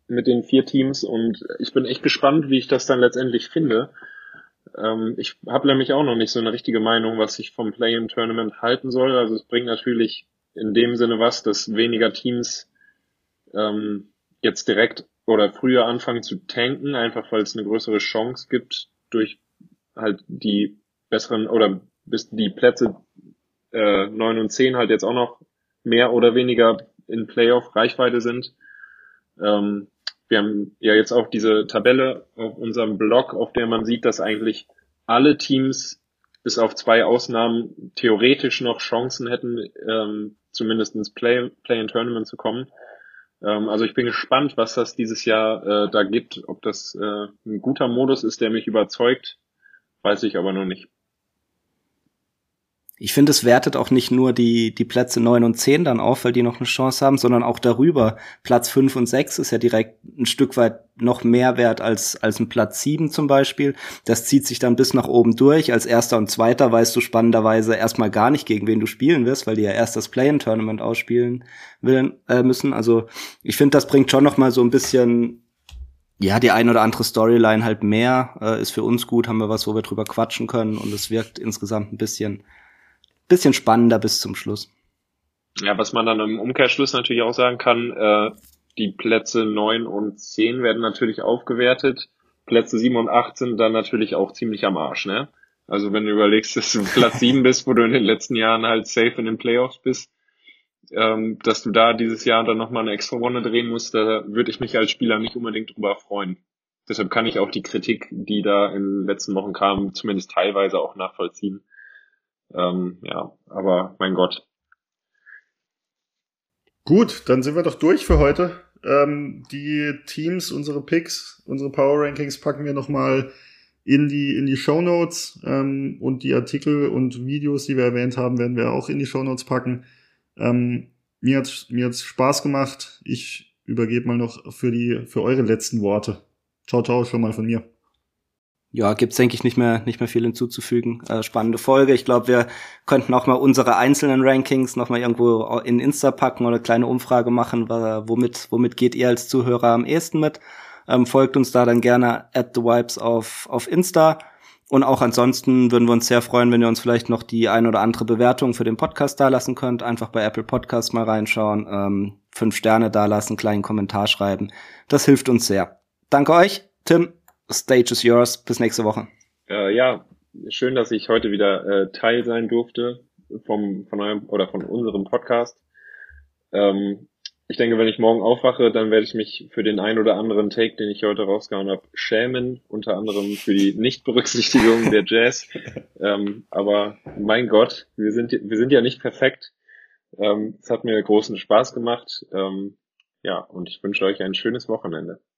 mit den 4 Teams und ich bin echt gespannt, wie ich das dann letztendlich finde. Ich habe nämlich auch noch nicht so eine richtige Meinung, was ich vom Play-in-Tournament halten soll. Also es bringt natürlich in dem Sinne was, dass weniger Teams jetzt direkt oder früher anfangen zu tanken, einfach weil es eine größere Chance gibt durch halt die besseren oder bis die Plätze 9 und 10 halt jetzt auch noch mehr oder weniger in Playoff-Reichweite sind. Wir haben ja jetzt auch diese Tabelle auf unserem Blog, auf der man sieht, dass eigentlich alle Teams bis auf 2 Ausnahmen theoretisch noch Chancen hätten, zumindest ins Play-in-Tournament zu kommen. Also ich bin gespannt, was das dieses Jahr da gibt. Ob das ein guter Modus ist, der mich überzeugt, weiß ich aber noch nicht. Ich finde, es wertet auch nicht nur die Plätze 9 und 10 dann auf, weil die noch eine Chance haben, sondern auch darüber. Platz 5 und 6 ist ja direkt ein Stück weit noch mehr wert als ein Platz 7 zum Beispiel. Das zieht sich dann bis nach oben durch. Als Erster und Zweiter weißt du spannenderweise erstmal gar nicht, gegen wen du spielen wirst, weil die ja erst das Play-in-Tournament ausspielen müssen. Also ich finde, das bringt schon noch mal so ein bisschen, ja, die ein oder andere Storyline halt mehr. Ist für uns gut, haben wir was, wo wir drüber quatschen können und es wirkt insgesamt ein bisschen spannender bis zum Schluss. Ja, was man dann im Umkehrschluss natürlich auch sagen kann, die Plätze 9 und 10 werden natürlich aufgewertet. Plätze 7 und 8 sind dann natürlich auch ziemlich am Arsch, ne? Also wenn du überlegst, dass du Platz 7 bist, wo du in den letzten Jahren halt safe in den Playoffs bist, dass du da dieses Jahr dann nochmal eine extra Runde drehen musst, da würde ich mich als Spieler nicht unbedingt drüber freuen. Deshalb kann ich auch die Kritik, die da in den letzten Wochen kam, zumindest teilweise auch nachvollziehen. Ja, aber mein Gott. Gut, dann sind wir doch durch für heute. Die Teams, unsere Picks, unsere Power Rankings packen wir nochmal in die Shownotes, und die Artikel und Videos, die wir erwähnt haben, werden wir auch in die Shownotes packen. Mir hat's Spaß gemacht. Ich übergebe mal noch für eure letzten Worte. Ciao, ciao, schon mal von mir. Ja, gibt's, denke ich, nicht mehr viel hinzuzufügen. Spannende Folge. Ich glaube, wir könnten auch mal unsere einzelnen Rankings noch mal irgendwo in Insta packen oder eine kleine Umfrage machen, womit geht ihr als Zuhörer am ehesten mit. Folgt uns da dann gerne @thewipes auf Insta. Und auch ansonsten würden wir uns sehr freuen, wenn ihr uns vielleicht noch die ein oder andere Bewertung für den Podcast dalassen könnt. Einfach bei Apple Podcasts mal reinschauen, 5 Sterne dalassen, kleinen Kommentar schreiben. Das hilft uns sehr. Danke euch, Tim. Stage is yours. Bis nächste Woche. Ja, schön, dass ich heute wieder Teil sein durfte von unserem Podcast. Ich denke, wenn ich morgen aufwache, dann werde ich mich für den ein oder anderen Take, den ich heute rausgehauen habe, schämen. Unter anderem für die Nichtberücksichtigung der Jazz. Aber mein Gott, wir sind ja nicht perfekt. Es hat mir großen Spaß gemacht. Ja, und ich wünsche euch ein schönes Wochenende.